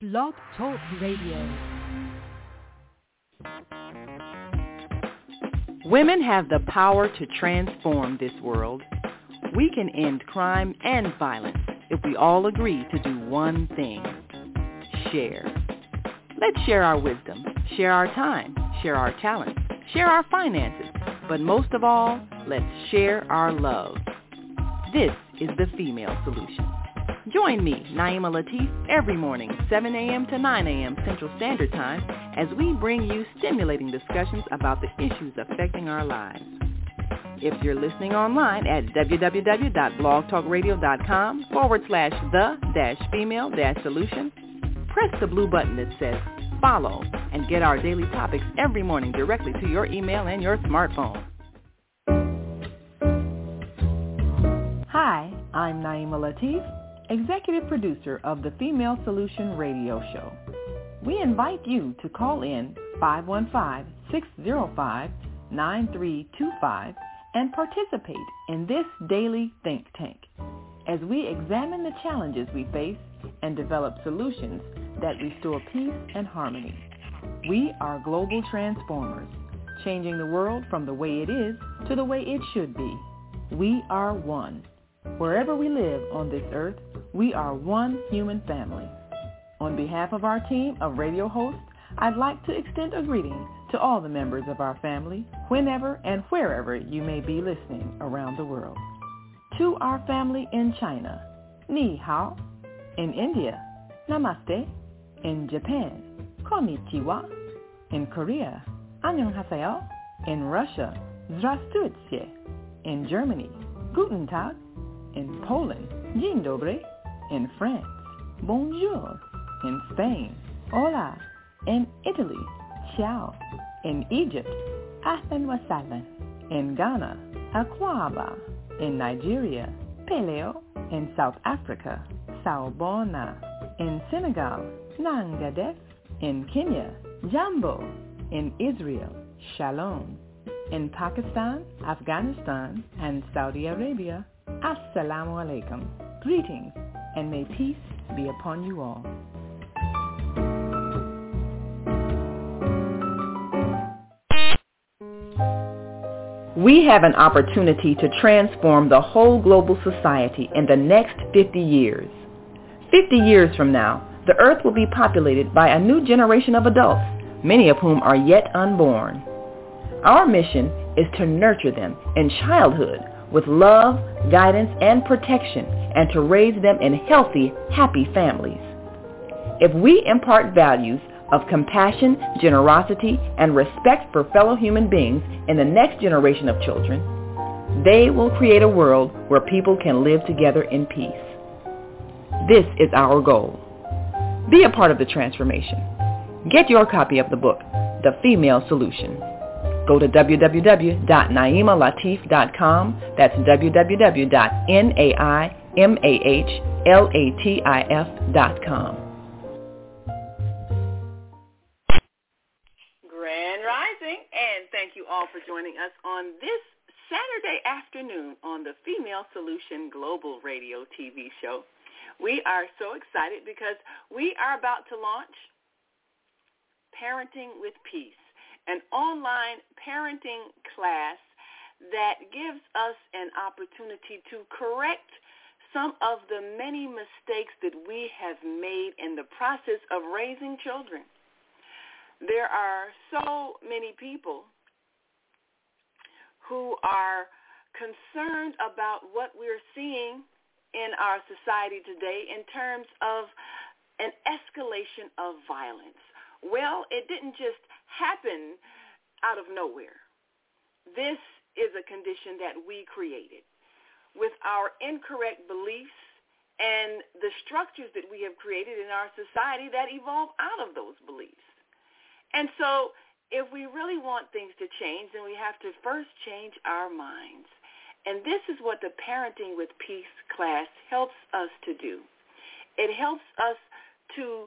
Blog Talk Radio. Women have the power to transform this world. We can end crime and violence if we all agree to do one thing: share. Let's share our wisdom, share our time, share our talents, share our finances, but most of all, let's share our love. This is the Female Solution. Join me, Naima Latif, every morning, 7 a.m. to 9 a.m. Central Standard Time, as we bring you stimulating discussions about the issues affecting our lives. If you're listening online at www.blogtalkradio.com/the-female-solution, press the blue button that says follow and get our daily topics every morning directly to your email and your smartphone. Hi, I'm Naima Latif, Executive Producer of the Female Solution Radio Show. We invite you to call in 515-605-9325 and participate in this daily think tank as we examine the challenges we face and develop solutions that restore peace and harmony. We are global transformers, changing the world from the way it is to the way it should be. We are one. Wherever we live on this earth, we are one human family. On behalf of our team of radio hosts, I'd like to extend a greeting to all the members of our family, whenever and wherever you may be listening around the world. To our family in China, Ni Hao. In India, Namaste. In Japan, Konnichiwa. In Korea, Annyeonghaseyo. In Russia, Здравствуйте. In Germany, Guten Tag. In Poland, Dzień dobry. In France, Bonjour. In Spain, Hola. In Italy, Ciao. In Egypt, Ahlan wa sahlan. In Ghana, Akwaba. In Nigeria, Peleo. In South Africa, Sawubona. In Senegal, Nangadef. In Kenya, Jambo. In Israel, Shalom. In Pakistan, Afghanistan, and Saudi Arabia, Assalamu alaikum. Greetings, and may peace be upon you all. We have an opportunity to transform the whole global society in the next 50 years. 50 years from now, the earth will be populated by a new generation of adults, many of whom are yet unborn. Our mission is to nurture them in childhood with love, guidance, and protection, and to raise them in healthy, happy families. If we impart values of compassion, generosity, and respect for fellow human beings in the next generation of children, they will create a world where people can live together in peace. This is our goal. Be a part of the transformation. Get your copy of the book, The Female Solution. Go to www.naimalatif.com. That's www.naimalatif.com. Grand Rising, and thank you all for joining us on this Saturday afternoon on the Female Solution Global Radio TV show. We are so excited because we are about to launch Parenting with Peace, an online parenting class that gives us an opportunity to correct some of the many mistakes that we have made in the process of raising children. There are so many people who are concerned about what we're seeing in our society today in terms of an escalation of violence. Well, it didn't just happen out of nowhere. This is a condition that we created with our incorrect beliefs and the structures that we have created in our society that evolve out of those beliefs. And so if we really want things to change, then we have to first change our minds. And this is what the Parenting with Peace class helps us to do. It helps us to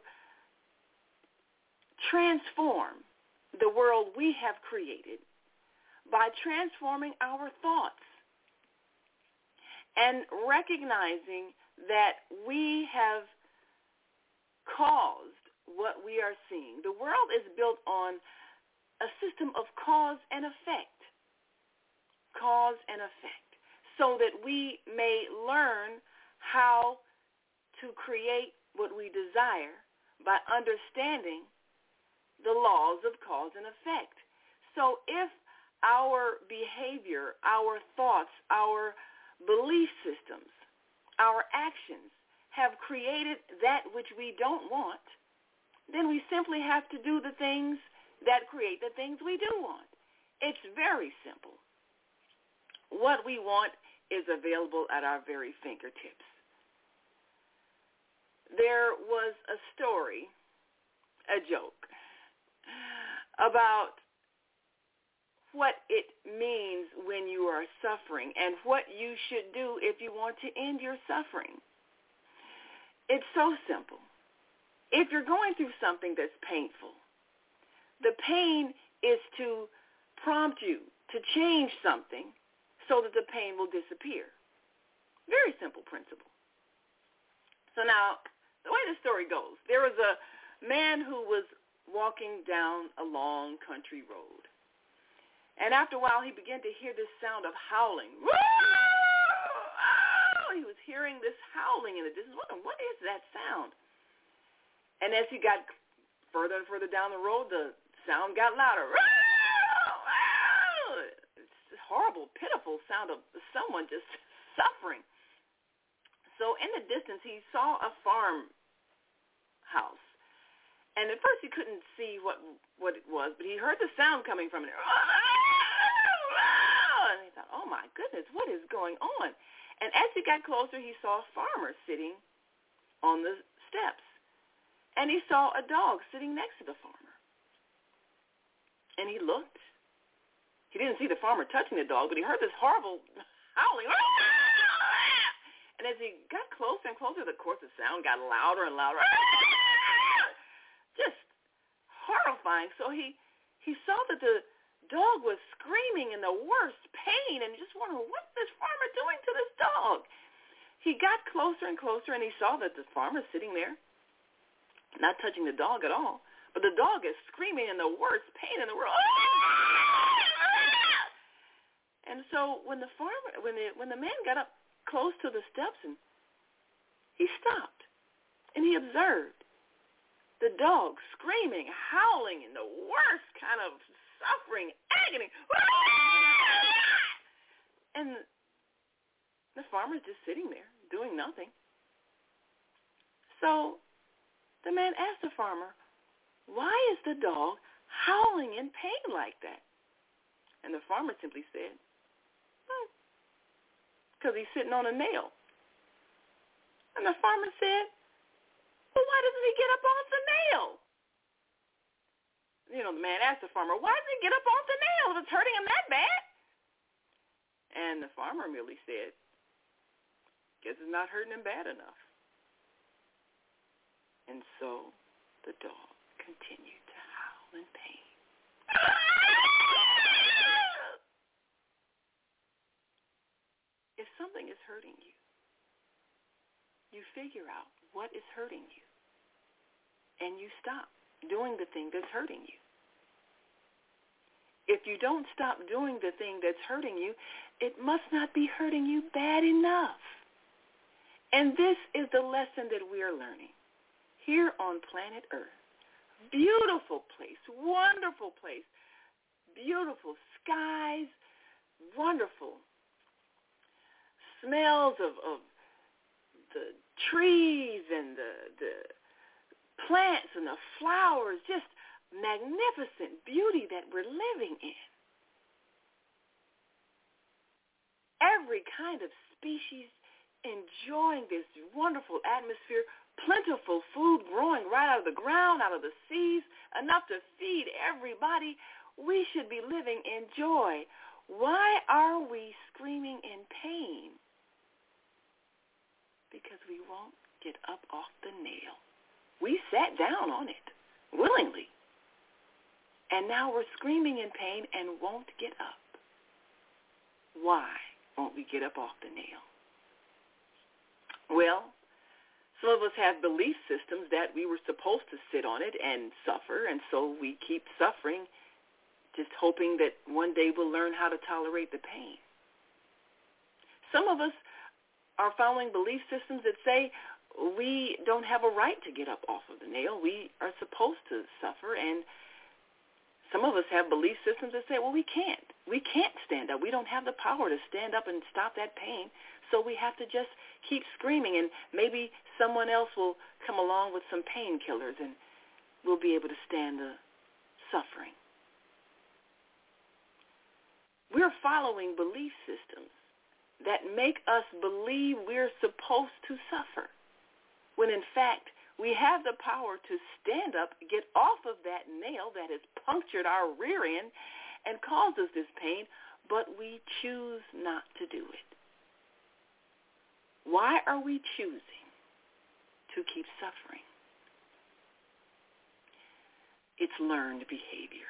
transform the world we have created by transforming our thoughts and recognizing that we have caused what we are seeing. The world is built on a system of cause and effect. Cause and effect. So that we may learn how to create what we desire by understanding the laws of cause and effect. So if our behavior, our thoughts, our belief systems, our actions have created that which we don't want, then we simply have to do the things that create the things we do want. It's very simple. What we want is available at our very fingertips. There was a story, a joke, about what it means when you are suffering and what you should do if you want to end your suffering. It's so simple. If you're going through something that's painful, the pain is to prompt you to change something so that the pain will disappear. Very simple principle. So now, the way the story goes, there was a man who was walking down a long country road. And after a while, he began to hear this sound of howling. He was hearing this howling in the distance. What is that sound? And as he got further and further down the road, the sound got louder. It's a horrible, pitiful sound of someone just suffering. So in the distance, he saw a farmhouse. And at first he couldn't see what it was, but he heard the sound coming from it. And he thought, oh my goodness, what is going on? And as he got closer, he saw a farmer sitting on the steps. And he saw a dog sitting next to the farmer. And he looked. He didn't see the farmer touching the dog, but he heard this horrible howling. And as he got closer and closer, of course, the sound got louder and louder. Just horrifying. So he saw that the dog was screaming in the worst pain and just wondered, what's this farmer doing to this dog? He got closer and closer, and he saw that the farmer's sitting there, not touching the dog at all, but the dog is screaming in the worst pain in the world. And so when the man got up close to the steps, and he stopped, and he observed the dog screaming, howling in the worst kind of suffering, agony. And the farmer's just sitting there doing nothing. So the man asked the farmer, why is the dog howling in pain like that? And the farmer simply said, because he's sitting on a nail. And the farmer said, well, why doesn't he get up off the nail? The man asked the farmer, why doesn't he get up off the nail if it's hurting him that bad? And the farmer merely said, guess it's not hurting him bad enough. And so the dog continued to howl in pain. If something is hurting you, you figure out what is hurting you, and you stop doing the thing that's hurting you. If you don't stop doing the thing that's hurting you, it must not be hurting you bad enough. And this is the lesson that we are learning here on planet Earth. Beautiful place, wonderful place, beautiful skies, wonderful smells of the trees and the plants and the flowers, just magnificent beauty that we're living in. Every kind of species enjoying this wonderful atmosphere, plentiful food growing right out of the ground, out of the seas, enough to feed everybody. We should be living in joy. Why are we screaming in pain? Because we won't get up off the nail. We sat down on it willingly. And now we're screaming in pain and won't get up. Why won't we get up off the nail? Well, Some of us have belief systems that we were supposed to sit on it and suffer, and so we keep suffering, just hoping that one day we'll learn how to tolerate the pain. Some of us are following belief systems that say we don't have a right to get up off of the nail. We are supposed to suffer, and some of us have belief systems that say, well, we can't. We can't stand up. We don't have the power to stand up and stop that pain, so we have to just keep screaming, and maybe someone else will come along with some painkillers, and we'll be able to stand the suffering. We're following belief systems that make us believe we're supposed to suffer, when in fact we have the power to stand up, get off of that nail that has punctured our rear end and caused us this pain, but we choose not to do it. Why are we choosing to keep suffering? It's learned behavior.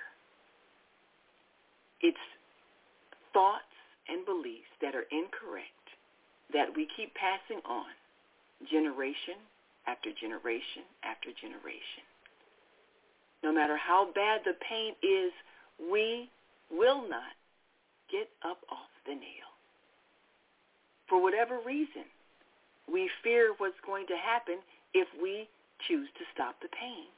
It's thoughts and beliefs that are incorrect that we keep passing on generation after generation after generation. No matter how bad the pain is, we will not get up off the nail. For whatever reason, we fear what's going to happen if we choose to stop the pain.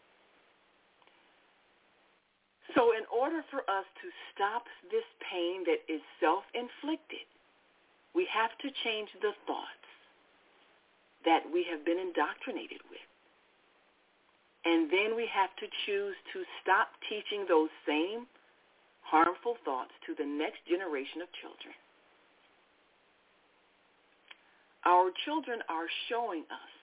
So in order for us to stop this pain that is self-inflicted, we have to change the thoughts that we have been indoctrinated with. And then we have to choose to stop teaching those same harmful thoughts to the next generation of children. Our children are showing us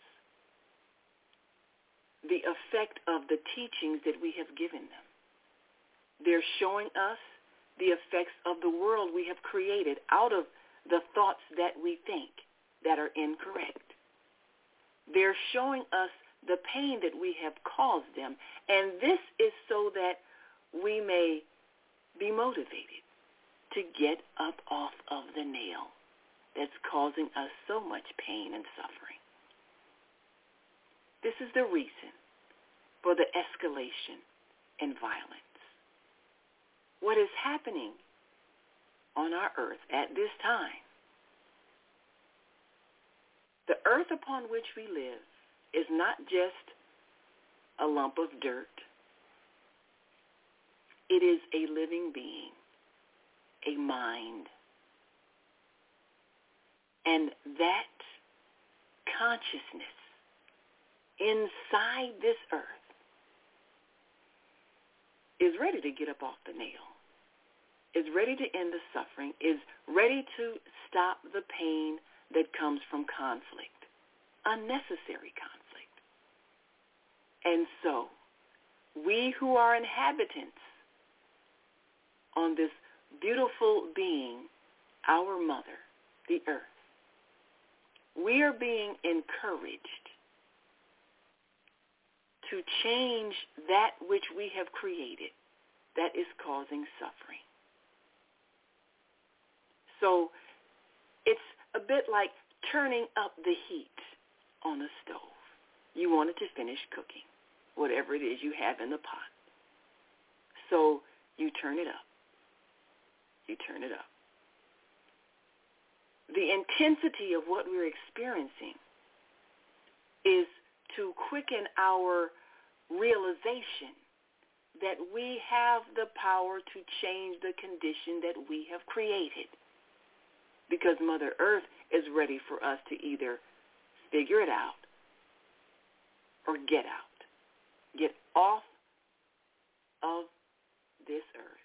the effect of the teachings that we have given them. They're showing us the effects of the world we have created out of the thoughts that we think that are incorrect. They're showing us the pain that we have caused them, and this is so that we may be motivated to get up off of the nail that's causing us so much pain and suffering. This is the reason for the escalation in violence. What is happening on our earth at this time? The earth upon which we live is not just a lump of dirt. It is a living being, a mind. And that consciousness inside this earth is ready to get up off the nail, is ready to end the suffering, is ready to stop the pain that comes from conflict, unnecessary conflict. And so, we who are inhabitants on this beautiful being, our mother, the earth, we are being encouraged to change that which we have created that is causing suffering. So it's a bit like turning up the heat on a stove. You want it to finish cooking, whatever it is you have in the pot. So you turn it up. You turn it up. The intensity of what we're experiencing is to quicken our realization that we have the power to change the condition that we have created. Because Mother Earth is ready for us to either figure it out or get out. Get off of this earth.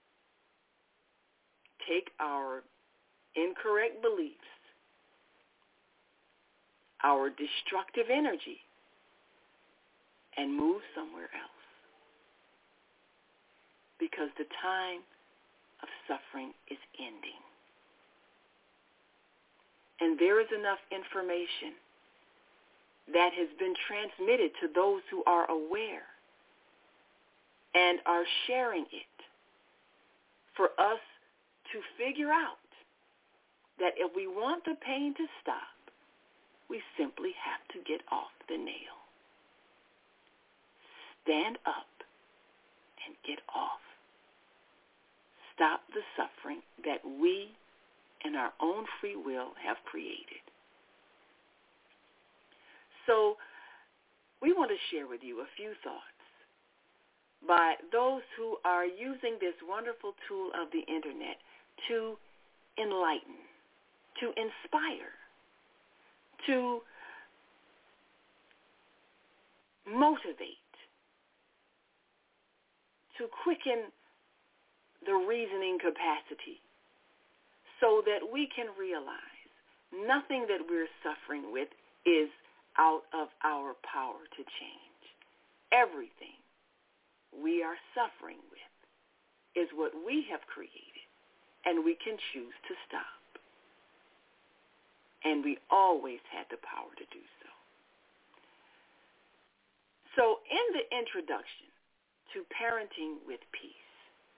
Take our incorrect beliefs, our destructive energy, and move somewhere else. Because the time of suffering is ending. And there is enough information that has been transmitted to those who are aware and are sharing it for us to figure out that if we want the pain to stop, we simply have to get off the nail. Stand up and get off. Stop the suffering that we, in our own free will, have created. So we want to share with you a few thoughts by those who are using this wonderful tool of the internet to enlighten, to inspire, to motivate, to quicken the reasoning capacity so that we can realize nothing that we're suffering with is out of our power to change. Everything we are suffering with is what we have created, and we can choose to stop. And we always had the power to do so. So in the introduction to Parenting with Peace,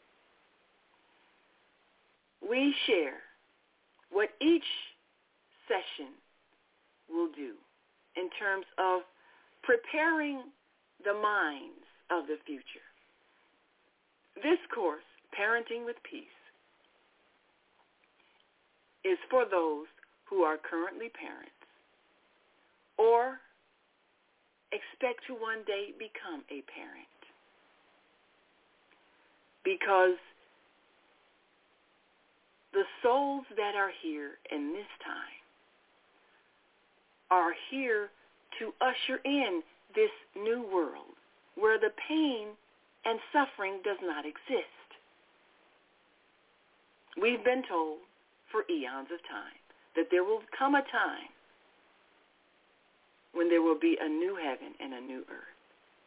we share what each session will do in terms of preparing the minds of the future. This course, Parenting with Peace, is for those who are currently parents or expect to one day become a parent. Because the souls that are here in this time are here to usher in this new world where the pain and suffering does not exist. We've been told for eons of time that there will come a time when there will be a new heaven and a new earth,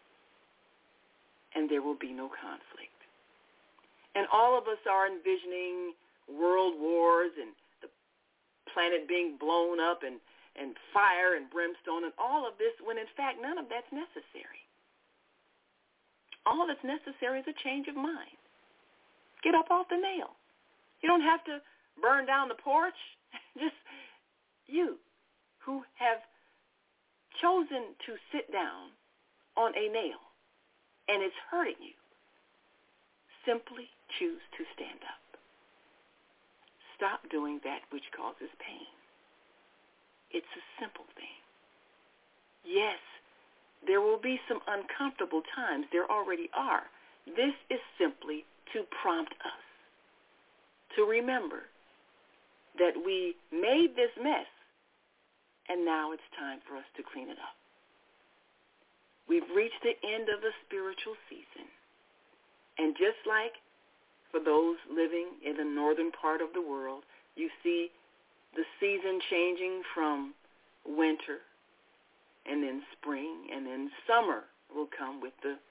and there will be no conflict. And all of us are envisioning world wars and the planet being blown up and fire and brimstone and all of this, when in fact none of that's necessary. All that's necessary is a change of mind. Get up off the nail. You don't have to burn down the porch. Just you who have chosen to sit down on a nail and it's hurting you, simply choose to stand up. Stop doing that which causes pain. It's a simple thing. Yes, there will be some uncomfortable times. There already are. This is simply to prompt us to remember that we made this mess, and now it's time for us to clean it up. We've reached the end of the spiritual season. And just like for those living in the northern part of the world, you see the season changing from winter and then spring, and then summer will come with the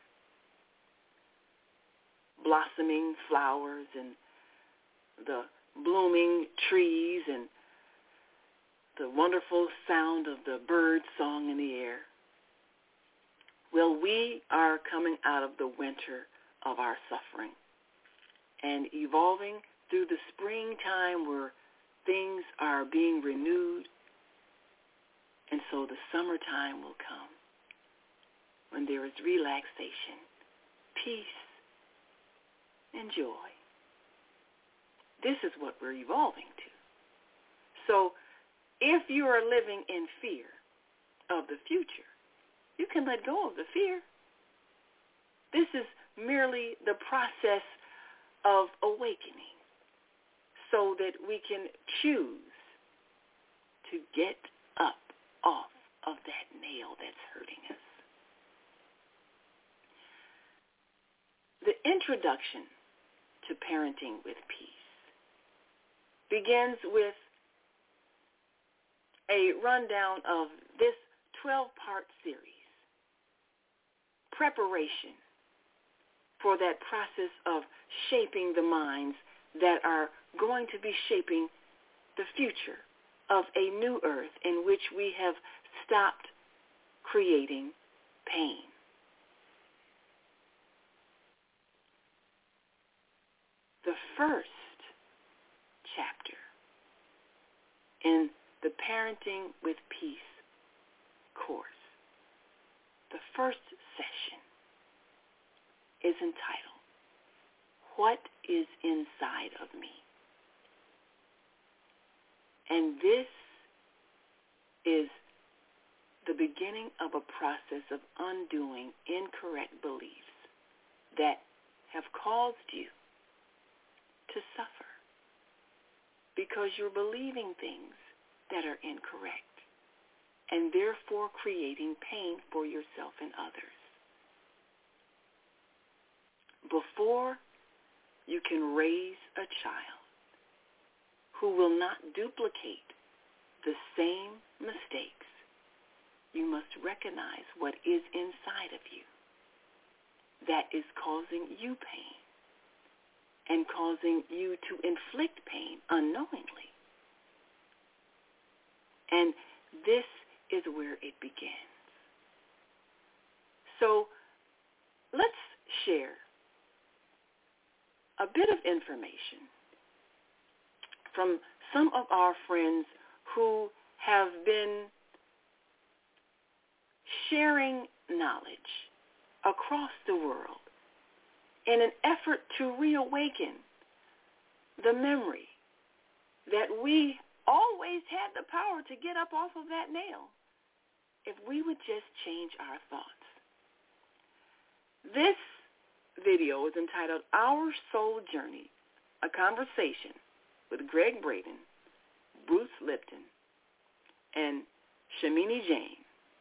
blossoming flowers and the blooming trees and the wonderful sound of the bird song in the air. Well, we are coming out of the winter of our suffering and evolving through the springtime where things are being renewed. And so the summertime will come when there is relaxation, peace, and joy. This is what we're evolving to. So if you are living in fear of the future, you can let go of the fear. This is merely the process of awakening so that we can choose to get up off of that nail that's hurting us. The introduction to Parenting with Peace begins with a rundown of this 12-part series, preparation for that process of shaping the minds that are going to be shaping the future of a new earth in which we have stopped creating pain. The first chapter in the Parenting with Peace course. The first session is entitled, What is Inside of Me? And this is the beginning of a process of undoing incorrect beliefs that have caused you to suffer because you're believing things that are incorrect and therefore creating pain for yourself and others. Before you can raise a child who will not duplicate the same mistakes, you must recognize what is inside of you that is causing you pain and causing you to inflict pain unknowingly. And this is where it begins. So let's share a bit of information from some of our friends who have been sharing knowledge across the world in an effort to reawaken the memory that we always had the power to get up off of that nail if we would just change our thoughts. This video is entitled Our Soul Journey, a conversation with Gregg Braden, Bruce Lipton, and Shamini Jain.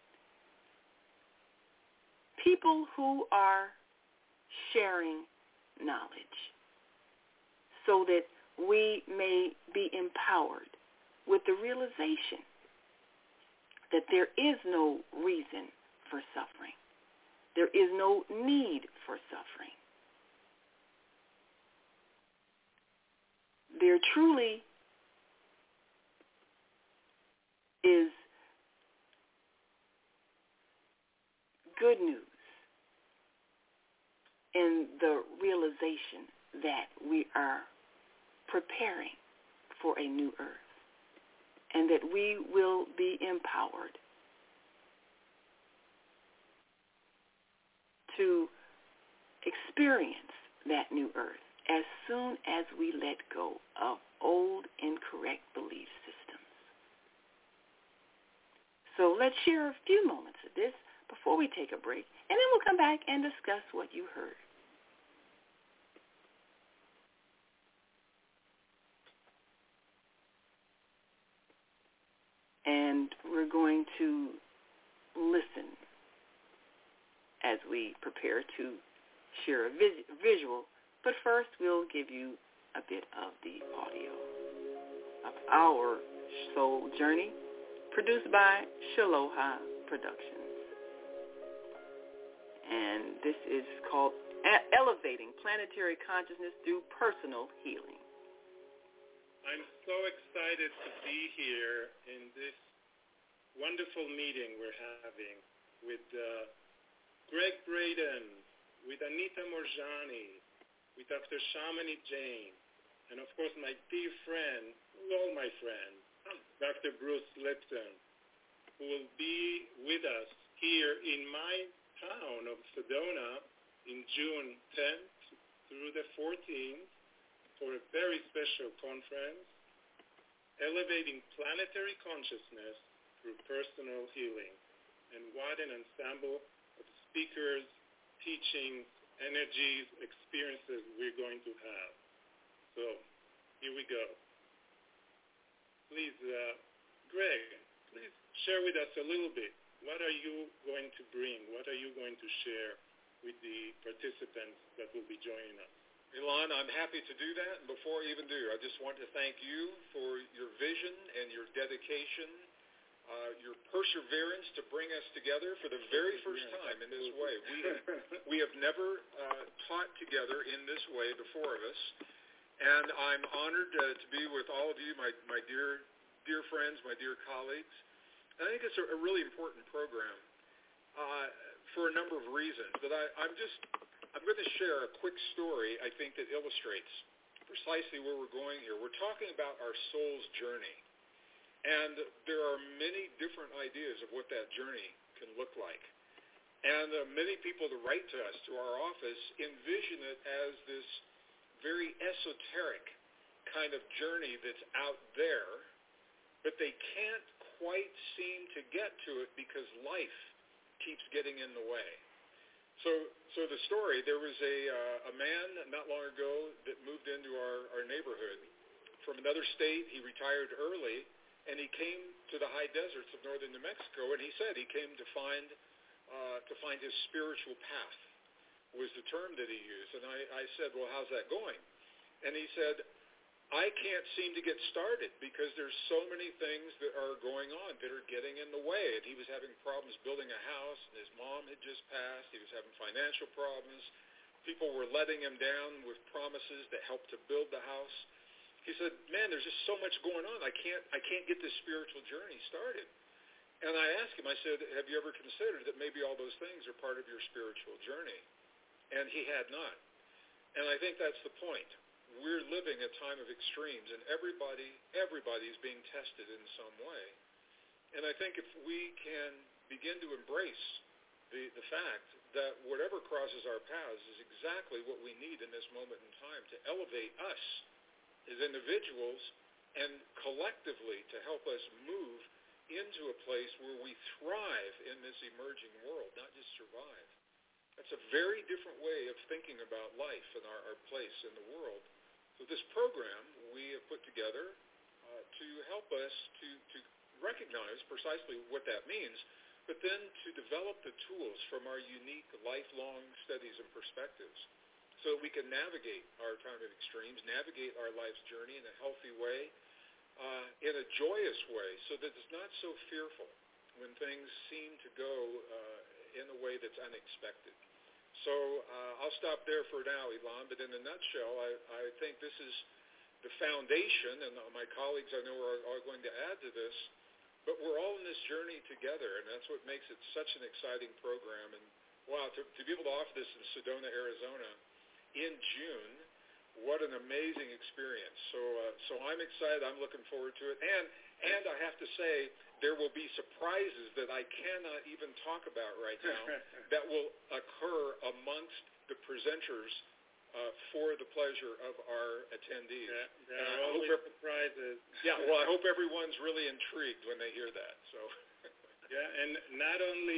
People who are sharing knowledge so that we may be empowered with the realization that there is no reason for suffering. There is no need for suffering. There truly is good news in the realization that we are preparing for a new earth and that we will be empowered to experience that new earth as soon as we let go of old incorrect belief systems. So let's share a few moments of this before we take a break, and then we'll come back and discuss what you heard. And we're going to listen as we prepare to share a visual. But first, we'll give you a bit of the audio of Our Soul Journey, produced by Shaloha Productions. And this is called Elevating Planetary Consciousness Through Personal Healing. I'm so excited to be here in this wonderful meeting we're having with Gregg Braden, with Anita Moorjani, with Dr. Shamini Jain, and of course my dear friend, all my friends, Dr. Bruce Lipton, who will be with us here in my town of Sedona in June 10th through the 14th for a very special conference, Elevating Planetary Consciousness Through Personal Healing. And what an ensemble of speakers, teachings, energies, experiences we're going to have. So here we go. Please, Gregg, please share with us a little bit. What are you going to bring? What are you going to share with the participants that will be joining us? Ilan, I'm happy to do that. And before I even do, I just want to thank you for your vision and your dedication, your perseverance to bring us together for the very first time in this way. We have never taught together in this way before of us, and I'm honored to be with all of you, my dear friends, my dear colleagues. And I think it's a really important program for a number of reasons. But I'm going to share a quick story, I think, that illustrates precisely where we're going here. We're talking about our soul's journey. And there are many different ideas of what that journey can look like. And many people that write to us, to our office, envision it as this very esoteric kind of journey that's out there, but they can't quite seem to get to it because life keeps getting in the way. So the story, there was a man not long ago that moved into our neighborhood from another state. He retired early, and he came to the high deserts of northern New Mexico, and he said he came to find his spiritual path was the term that he used. And I said, well, how's that going? And he said, I can't seem to get started because there's so many things that are going on that are getting in the way. And he was having problems building a house, and his mom had just passed. He was having financial problems. People were letting him down with promises that helped to build the house. He said, man, there's just so much going on. I can't get this spiritual journey started. And I asked him, I said, have you ever considered that maybe all those things are part of your spiritual journey? And he had not. And I think that's the point. We're living a time of extremes, and everybody is being tested in some way. And I think if we can begin to embrace the fact that whatever crosses our paths is exactly what we need in this moment in time to elevate us as individuals and collectively to help us move into a place where we thrive in this emerging world, not just survive. That's a very different way of thinking about life and our place in the world. So this program we have put together to help us to recognize precisely what that means, but then to develop the tools from our unique lifelong studies and perspectives so that we can navigate our time of extremes, navigate our life's journey in a healthy way, in a joyous way, so that it's not so fearful when things seem to go in a way that's unexpected. So I'll stop there for now, Ilan, but in a nutshell, I think this is the foundation, and my colleagues I know are going to add to this, but we're all in this journey together, and that's what makes it such an exciting program. And wow, to be able to offer this in Sedona, Arizona in June, what an amazing experience. So I'm excited. I'm looking forward to it. And I have to say, there will be surprises that I cannot even talk about right now that will occur amongst the presenters for the pleasure of our attendees. There are always surprises. Yeah, well, I hope everyone's really intrigued when they hear that. So. Yeah, and not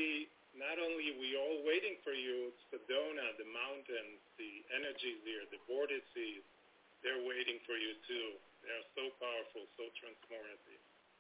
only we all waiting for you, Sedona, the mountains, the energies here, the vortices, they're waiting for you too. They're so powerful, so transformative.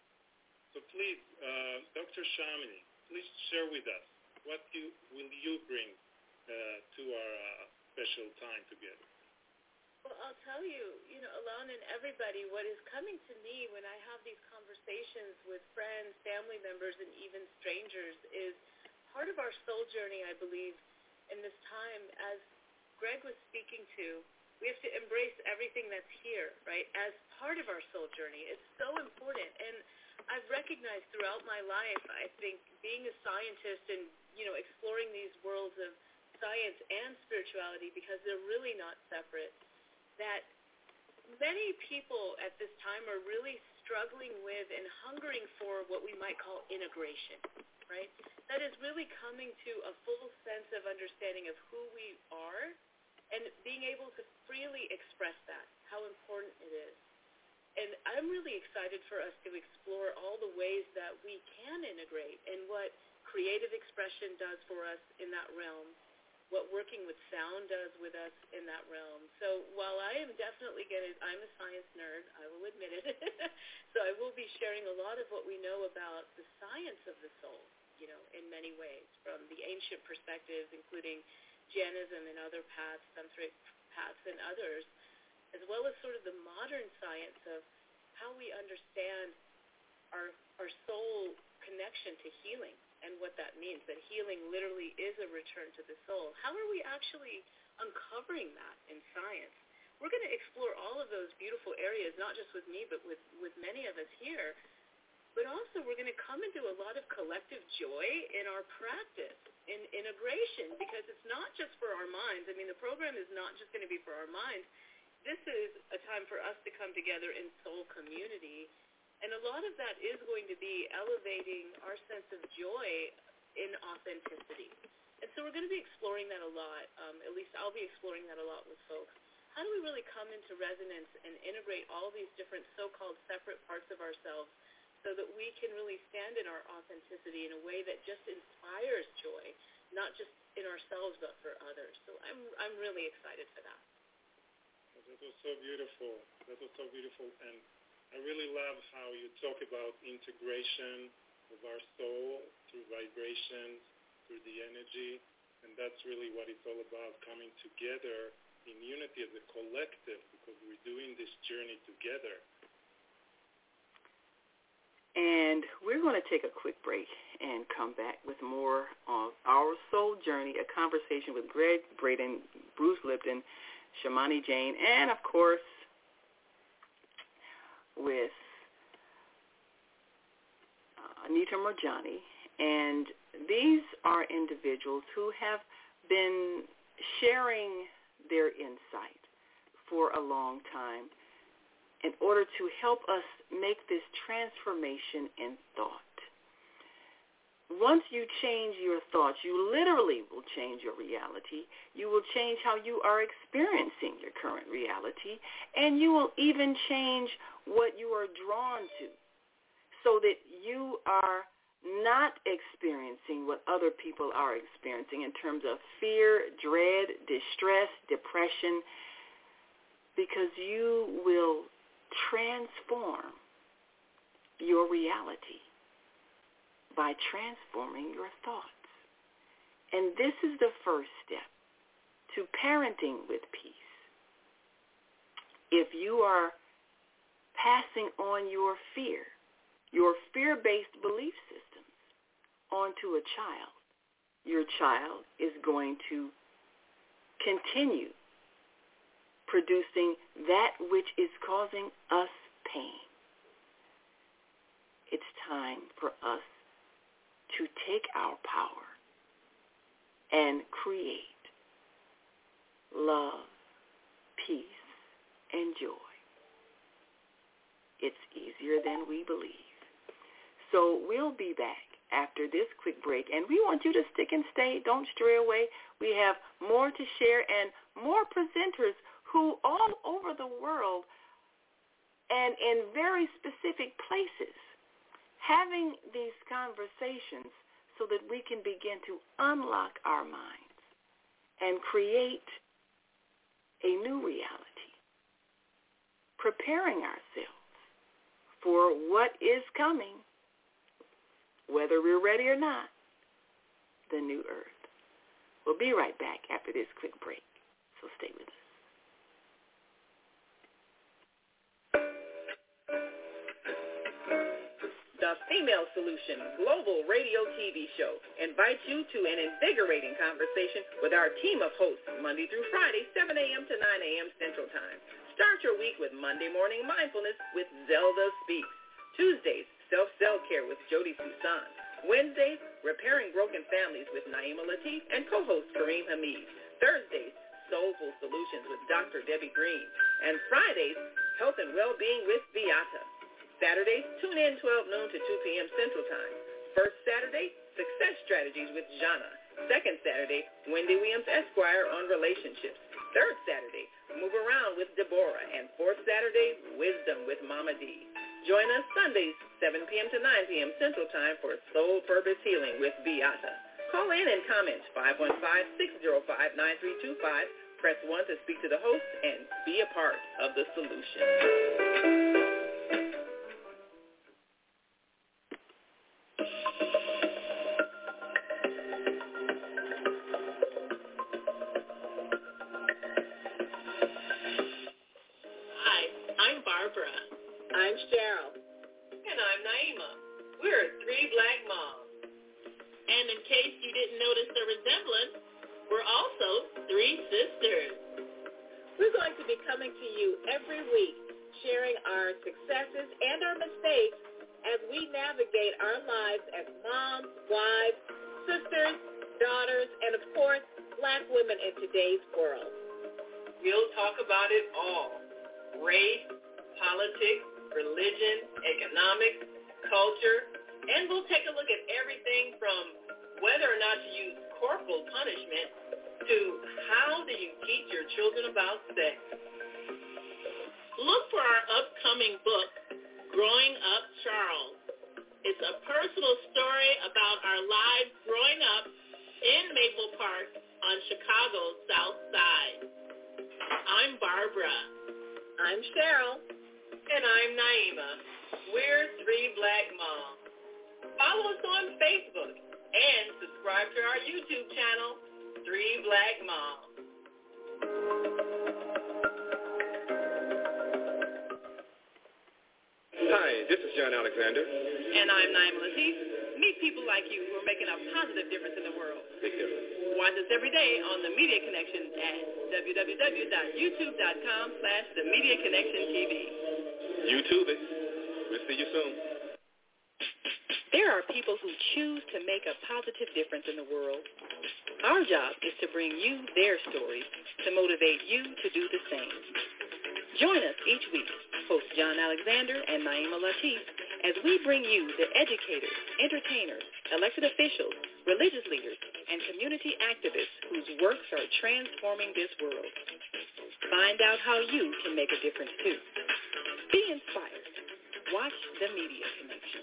So please, Dr. Shamini, please share with us what will you bring to our special time together. Well, I'll tell you, Ilan and everybody, what is coming to me when I have these conversations with friends, family members, and even strangers is part of our soul journey, I believe, in this time, as Greg was speaking to, we have to embrace everything that's here, right, as part of our soul journey. It's so important. And I've recognized throughout my life, I think, being a scientist and, exploring these worlds of science and spirituality, because they're really not separate, that many people at this time are really struggling with and hungering for what we might call integration, right? That is really coming to a full sense of understanding of who we are and being able to freely express that, how important it is. And I'm really excited for us to explore all the ways that we can integrate and what creative expression does for us in that realm, what working with sound does with us in that realm. So while I am definitely I'm a science nerd, I will admit it, so I will be sharing a lot of what we know about the science of the soul, in many ways, from the ancient perspectives, including Jainism and other paths, tantric paths and others, as well as sort of the modern science of how we understand our soul connection to healing and what that means, that healing literally is a return to the soul. How are we actually uncovering that in science? We're going to explore all of those beautiful areas, not just with me, but with many of us here. But also we're going to come into a lot of collective joy in our practice, in integration, because it's not just for our minds. I mean, the program is not just going to be for our minds. This is a time for us to come together in soul community And a lot of that is going to be elevating our sense of joy in authenticity. And so we're going to be exploring that a lot. At least I'll be exploring that a lot with folks. How do we really come into resonance and integrate all these different so-called separate parts of ourselves so that we can really stand in our authenticity in a way that just inspires joy, not just in ourselves but for others. So I'm really excited for that. That was so beautiful. And I really love how you talk about integration of our soul through vibrations, through the energy, and that's really what it's all about, coming together in unity as a collective, because we're doing this journey together. And we're going to take a quick break and come back with more of Our Soul Journey, a conversation with Gregg Braden, Bruce Lipton, Shamani Jane, and, of course, with Anita Murjani. And these are individuals who have been sharing their insight for a long time in order to help us make this transformation in thought. Once you change your thoughts, you literally will change your reality. You will change how you are experiencing your current reality, and you will even change what you are drawn to so that you are not experiencing what other people are experiencing in terms of fear, dread, distress, depression, because you will transform your reality by transforming your thoughts. And this is the first step to parenting with peace. If you are passing on your fear-based belief systems onto a child, your child is going to continue producing that which is causing us pain. It's time for us to take our power and create love, peace, and joy. It's easier than we believe. So we'll be back after this quick break, and we want you to stick and stay. Don't stray away. We have more to share and more presenters who all over the world and in very specific places having these conversations so that we can begin to unlock our minds and create a new reality, preparing ourselves for what is coming, whether we're ready or not, the new earth. We'll be right back after this quick break, so stay with us. The Female Solution Global Radio TV Show invites you to an invigorating conversation with our team of hosts Monday through Friday, 7 a.m. to 9 a.m. Central Time. Start your week with Monday Morning Mindfulness with Zelda Speaks. Tuesdays, Self-Care with Jody Susan. Wednesdays, Repairing Broken Families with Naima Latif and co-host Kareem Hamid. Thursdays, Soulful Solutions with Dr. Debbie Green. And Fridays, Health and Wellbeing with Beata. Saturdays, tune in 12 noon to 2 p.m. Central Time. First Saturday, Success Strategies with Jana. Second Saturday, Wendy Williams Esquire on relationships. Third Saturday, Move Around with Deborah. And fourth Saturday, Wisdom with Mama D. Join us Sundays, 7 p.m. to 9 p.m. Central Time for Soul Purpose Healing with Beata. Call in and comment 515-605-9325. Press 1 to speak to the host and be a part of the solution. I'm Cheryl. And I'm Naima. We're three black moms. And in case you didn't notice the resemblance, we're also three sisters. We're going to be coming to you every week, sharing our successes and our mistakes as we navigate our lives as moms, wives, sisters, daughters, and of course, black women in today's world. We'll talk about it all. Race, politics, religion, economics, culture, and we'll take a look at everything from whether or not to use corporal punishment to how do you teach your children about sex. Look for our upcoming book, Growing Up Charles. It's a personal story about our lives growing up in Maple Park on Chicago's South Side. I'm Barbara. I'm Cheryl. And I'm Naima. We're Three Black Moms. Follow us on Facebook and subscribe to our YouTube channel, Three Black Moms. Hi, this is John Alexander. And I'm Naima Latif. Meet people like you who are making a positive difference in the world. Big difference. Watch us every day on The Media Connection at www.youtube.com/TheMediaConnectionTV. YouTube it. We'll see you soon. There are people who choose to make a positive difference in the world. Our job is to bring you their stories to motivate you to do the same. Join us each week, host John Alexander and Naima Latif, as we bring you the educators, entertainers, elected officials, religious leaders, and community activists whose works are transforming this world. Find out how you can make a difference too. Be inspired. Watch The Media Connection.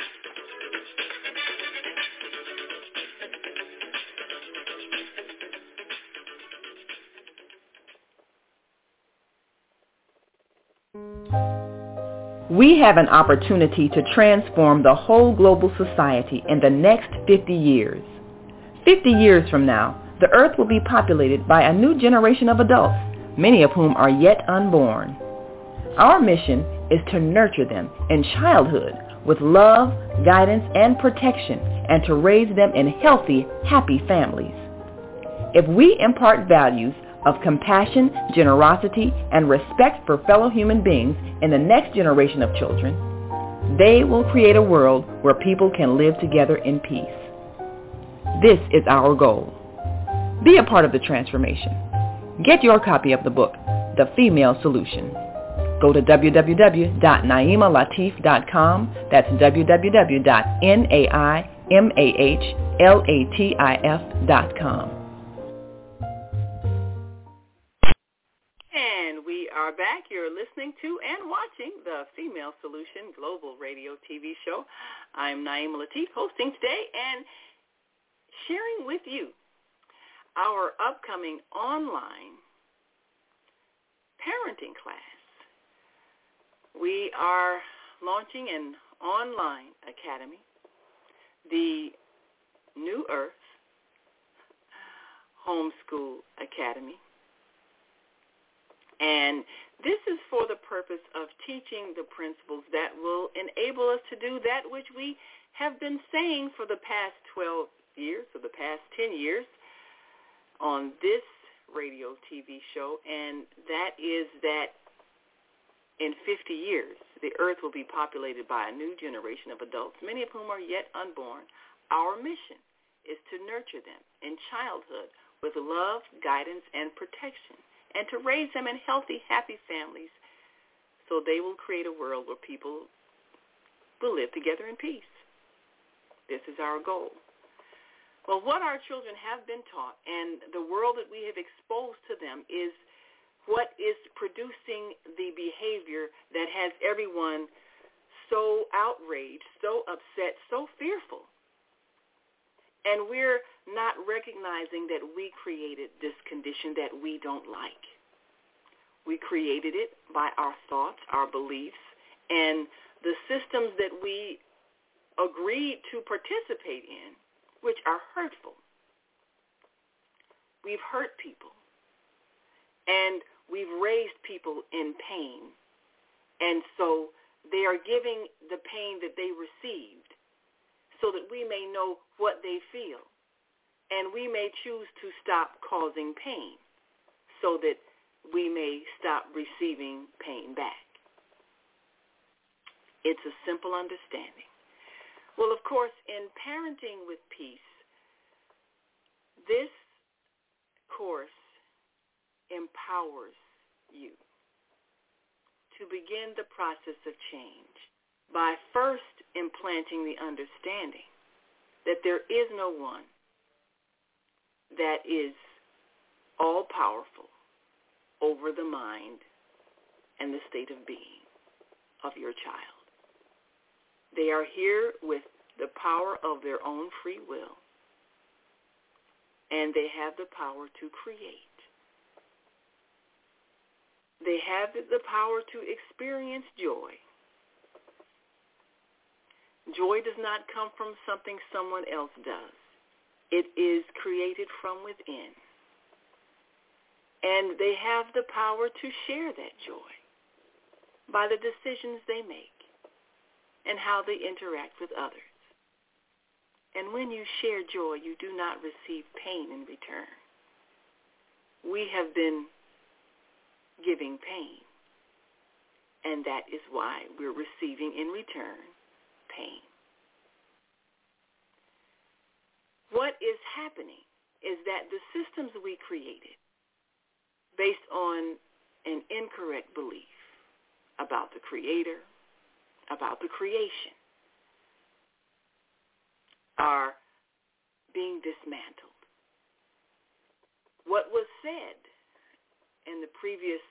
We have an opportunity to transform the whole global society in the next 50 years. 50 years from now, the earth will be populated by a new generation of adults, many of whom are yet unborn. Our mission is to nurture them in childhood with love, guidance, and protection, and to raise them in healthy, happy families. If we impart values of compassion, generosity, and respect for fellow human beings in the next generation of children, they will create a world where people can live together in peace. This is our goal. Be a part of the transformation. Get your copy of the book, The Female Solution. Go to www.naimalatif.com. That's www.naimalatif.com. And we are back. You're listening to and watching the Female Solution Global Radio TV show. I'm Naima Latif, hosting today and sharing with you our upcoming online parenting class. We are launching an online academy, the New Earth Homeschool Academy. And this is for the purpose of teaching the principles that will enable us to do that which we have been saying for the past 12 years, or the past 10 years, on this radio TV show, and that is that in 50 years, the earth will be populated by a new generation of adults, many of whom are yet unborn. Our mission is to nurture them in childhood with love, guidance, and protection, and to raise them in healthy, happy families so they will create a world where people will live together in peace. This is our goal. Well, what our children have been taught and the world that we have exposed to them is what is producing the behavior that has everyone so outraged, so upset, so fearful. And we're not recognizing that we created this condition that we don't like. We created it by our thoughts, our beliefs, and the systems that we agreed to participate in, which are hurtful. We've hurt people, and we've raised people in pain, and so they are giving the pain that they received so that we may know what they feel, and we may choose to stop causing pain so that we may stop receiving pain back. It's a simple understanding. Well, of course, in Parenting with Peace, this course empowers you to begin the process of change by first implanting the understanding that there is no one that is all-powerful over the mind and the state of being of your child. They are here with the power of their own free will, and they have the power to create. They have the power to experience joy. Joy does not come from something someone else does. It is created from within. And they have the power to share that joy by the decisions they make and how they interact with others. And when you share joy, you do not receive pain in return. We have been giving pain, and that is why we're receiving in return pain. What is happening is that the systems we created based on an incorrect belief about the Creator, about the creation, are being dismantled. What was said in the previous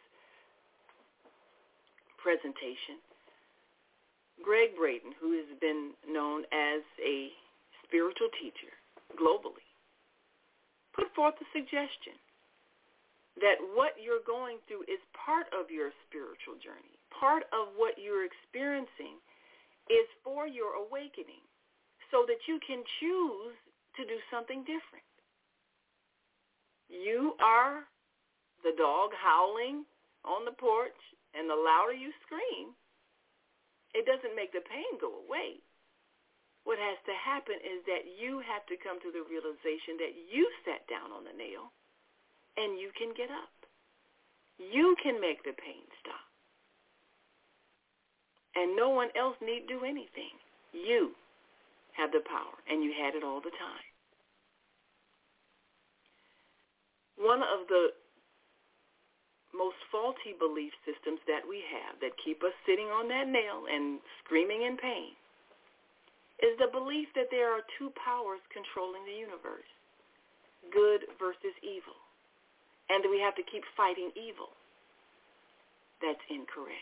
presentation, Gregg Braden, who has been known as a spiritual teacher globally, put forth the suggestion that what you're going through is part of your spiritual journey. Part of what you're experiencing is for your awakening so that you can choose to do something different. You are the dog howling on the porch, and the louder you scream, it doesn't make the pain go away. What has to happen is that you have to come to the realization that you sat down on the nail and you can get up. You can make the pain stop. And no one else need do anything. You have the power, and you had it all the time. One of the most faulty belief systems that we have that keep us sitting on that nail and screaming in pain is the belief that there are two powers controlling the universe, good versus evil, and that we have to keep fighting evil. That's incorrect.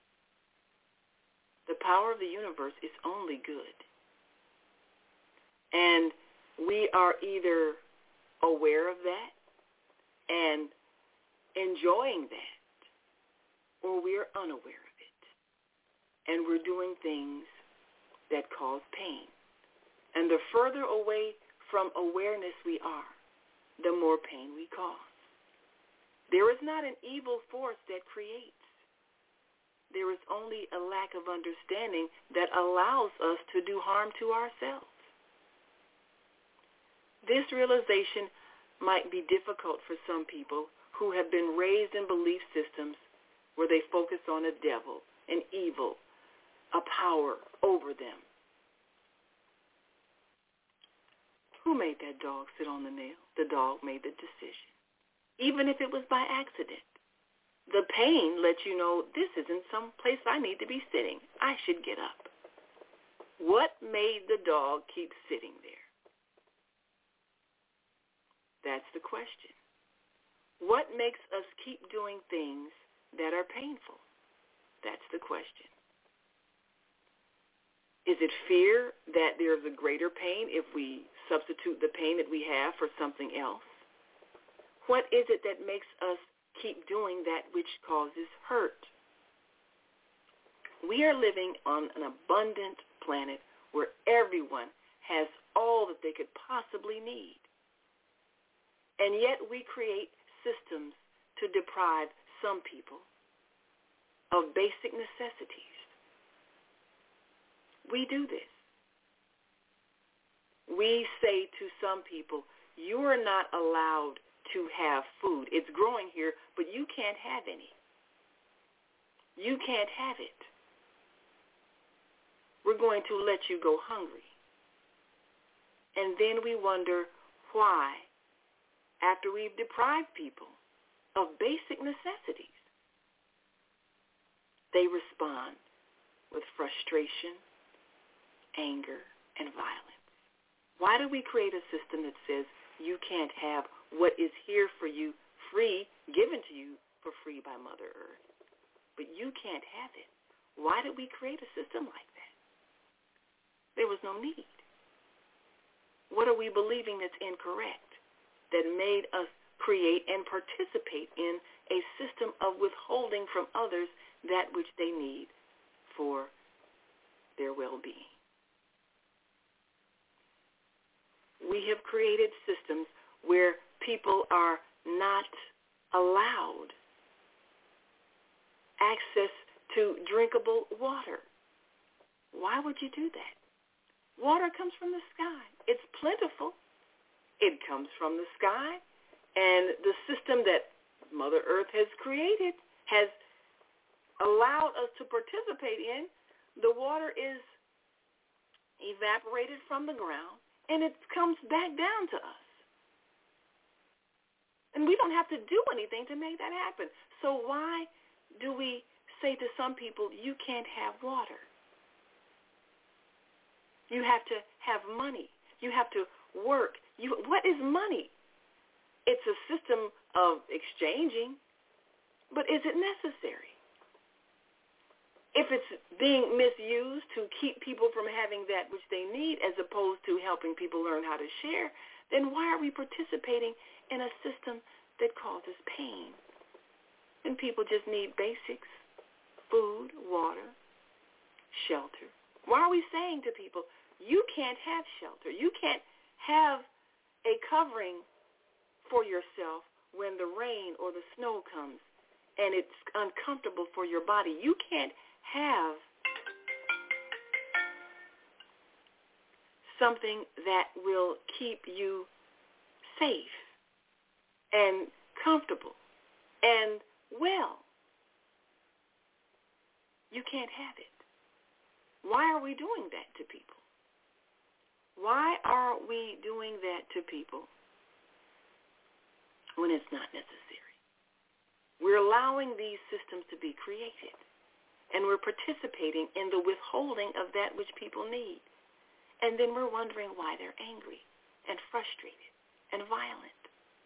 The power of the universe is only good. And we are either aware of that and enjoying that, or we are unaware of it. And we're doing things that cause pain. And the further away from awareness we are, the more pain we cause. There is not an evil force that creates. There is only a lack of understanding that allows us to do harm to ourselves. This realization might be difficult for some people who have been raised in belief systems where they focus on a devil, an evil, a power over them. Who made that dog sit on the nail? The dog made the decision, even if it was by accident. The pain lets you know this isn't some place I need to be sitting. I should get up. What made the dog keep sitting there? That's the question. What makes us keep doing things that are painful? That's the question. Is it fear that there's a greater pain if we substitute the pain that we have for something else? What is it that makes us keep doing that which causes hurt? We are living on an abundant planet where everyone has all that they could possibly need. And yet we create systems to deprive some people of basic necessities. We do this. We say to some people, you are not allowed to have food. It's growing here, but you can't have any. You can't have it. We're going to let you go hungry. And then we wonder why, after we've deprived people of basic necessities, they respond with frustration, anger, and violence. Why do we create a system that says you can't have what is here for you free, given to you for free by Mother Earth, but you can't have it? Why did we create a system like that? There was no need. What are we believing that's incorrect that made us create and participate in a system of withholding from others that which they need for their well-being? We have created systems where people are not allowed access to drinkable water. Why would you do that? Water comes from the sky. It's plentiful. It comes from the sky. And the system that Mother Earth has created has allowed us to participate in. The water is evaporated from the ground, and it comes back down to us. And we don't have to do anything to make that happen. So why do we say to some people, you can't have water? You have to have money. You have to work. What is money? It's a system of exchanging, but is it necessary? If it's being misused to keep people from having that which they need as opposed to helping people learn how to share, then why are we participating in a system that causes pain? And people just need basics, food, water, shelter. Why are we saying to people, you can't have shelter. You can't have a covering for yourself when the rain or the snow comes and it's uncomfortable for your body. You can't have something that will keep you safe and comfortable and well. You can't have it. Why are we doing that to people? Why are we doing that to people when it's not necessary? We're allowing these systems to be created, and we're participating in the withholding of that which people need. And then we're wondering why they're angry and frustrated and violent.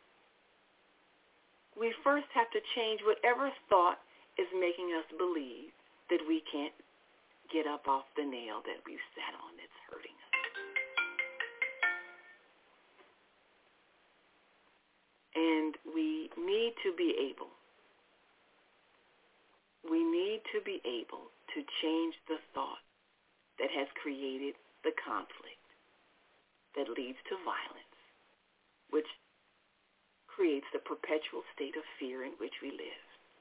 We first have to change whatever thought is making us believe that we can't get up off the nail that we've sat on that's hurting us. And we need to be able to change the thought that has created the conflict that leads to violence, which creates the perpetual state of fear in which we live.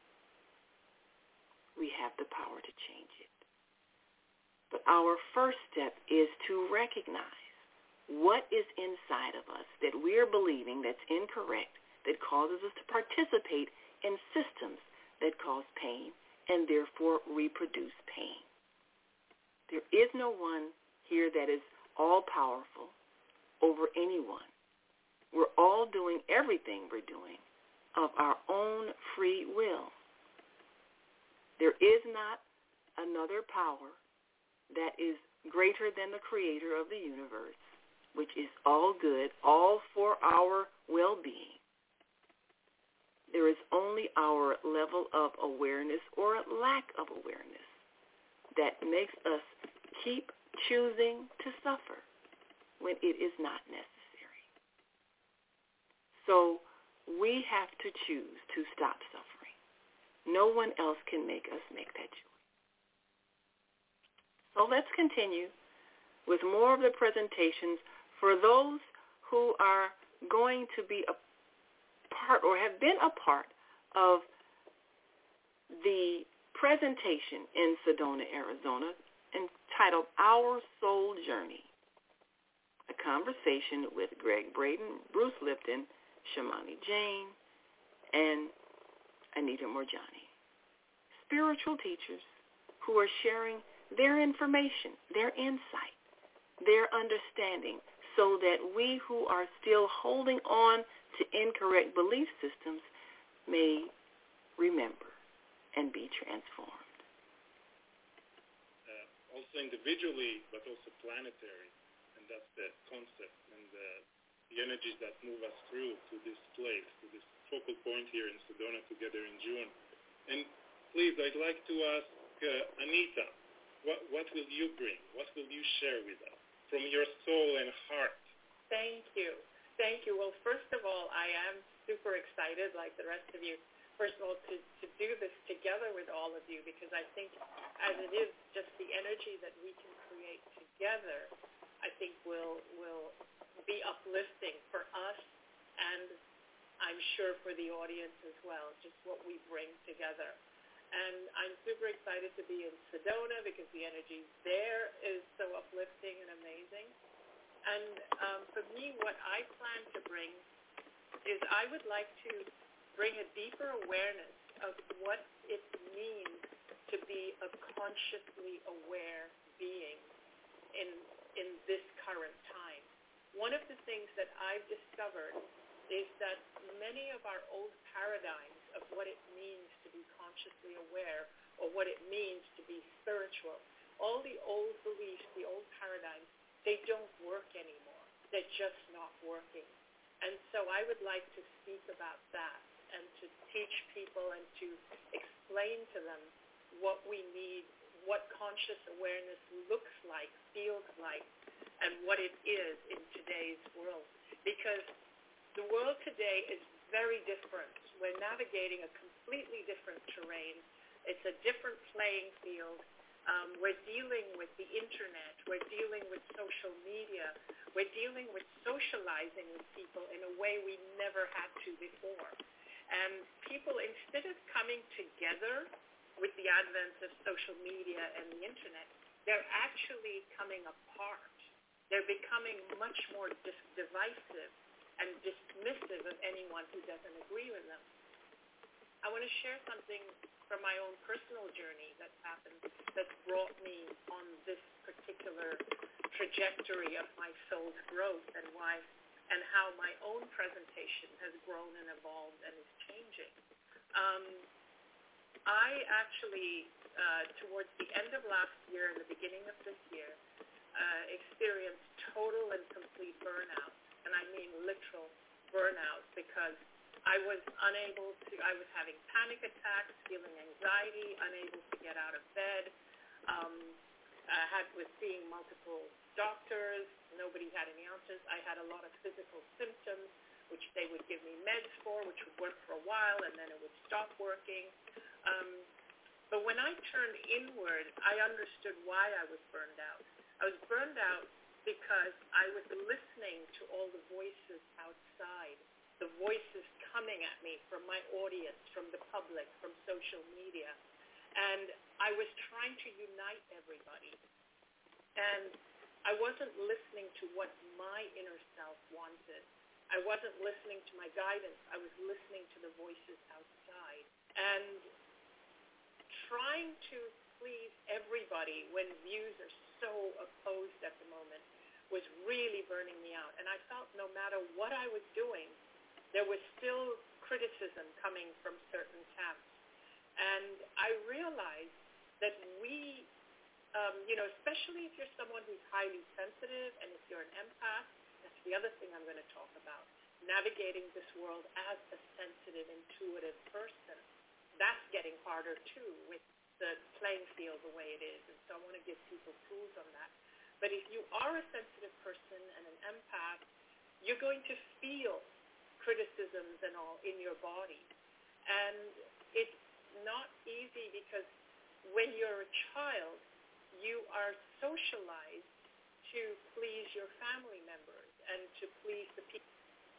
We have the power to change it. But our first step is to recognize what is inside of us that we're believing that's incorrect, that causes us to participate in systems that cause pain and therefore reproduce pain. There is no one here that is all-powerful over anyone. We're all doing everything we're doing of our own free will. There is not another power that is greater than the creator of the universe, which is all good, all for our well-being. There is only our level of awareness or lack of awareness that makes us keep choosing to suffer when it is not necessary. So we have to choose to stop suffering. No one else can make us make that choice. So let's continue with more of the presentations for those who are going to be a part or have been a part of the presentation in Sedona, Arizona, entitled Our Soul Journey, a conversation with Gregg Braden, Bruce Lipton, Shamani Jane, and Anita Morjani, spiritual teachers who are sharing their information, their insight, their understanding, so that we who are still holding on to incorrect belief systems may remember and be transformed. also individually, but also planetary. And that's the concept and the energies that move us through to this place, to this focal point here in Sedona together in June. And please, I'd like to ask Anita, what will you bring? What will you share with us from your soul and heart? Thank you. Thank you. Well, first of all, I am super excited, like the rest of you, first of all, to do this together with all of you, because I think as it is just the energy that we can create together, I think will be uplifting for us and I'm sure for the audience as well, just what we bring together. And I'm super excited to be in Sedona because the energy there is so uplifting and amazing. And for me, what I plan to bring is I would like to bring a deeper awareness of what it means to be a consciously aware being in this current time. One of the things that I've discovered is that many of our old paradigms of what it means to be consciously aware or what it means to be spiritual, all the old beliefs, the old paradigms, they don't work anymore. They're just not working. And so I would like to speak about that and to teach people and to explain to them what we need, what conscious awareness looks like, feels like, and what it is in today's world. Because the world today is very different. We're navigating a completely different terrain. It's a different playing field. We're dealing with the internet. We're dealing with social media. We're dealing with socializing with people in a way we never had to before. And people, instead of coming together with the advent of social media and the internet, they're actually coming apart. They're becoming much more divisive and dismissive of anyone who doesn't agree with them. I want to share something from my own personal journey that's happened, that's brought me on this particular trajectory of my soul's growth and how my own presentation has grown and evolved and is changing. I actually, towards the end of last year and the beginning of this year, experienced total and complete burnout. And I mean literal burnout, because I was having panic attacks, feeling anxiety, unable to get out of bed. Was seeing multiple doctors. Nobody had any answers. I had a lot of physical symptoms, which they would give me meds for, which would work for a while, and then it would stop working. But when I turned inward, I understood why I was burned out. I was burned out because I was listening to all the voices outside, the voices coming at me from my audience, from the public, from social media. And I was trying to unite everybody. And I wasn't listening to what my inner self wanted. I wasn't listening to my guidance. I was listening to the voices outside. And trying to please everybody when views are so opposed at the moment was really burning me out. And I felt no matter what I was doing, there was still criticism coming from certain camps. And I realized that we, especially if you're someone who's highly sensitive and if you're an empath, that's the other thing I'm going to talk about, navigating this world as a sensitive, intuitive person. That's getting harder too with the playing field the way it is. And so I want to give people tools on that. But if you are a sensitive person and an empath, you're going to feel criticisms and all in your body. And it's not easy because when you're a child, you are socialized to please your family members and to please the people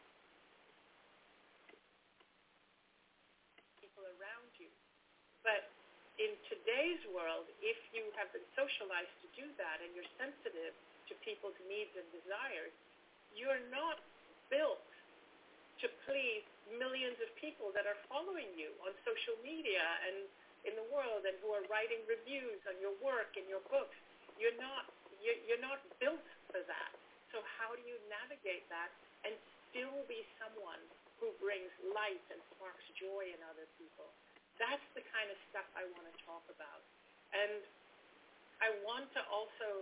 around you. But in today's world, if you have been socialized to do that and you're sensitive to people's needs and desires, you're not built to please millions of people that are following you on social media and in the world and who are writing reviews on your work and your books. You're not built for that. So how do you navigate that and still be someone who brings light and sparks joy in other people? That's the kind of stuff I want to talk about. And I want to also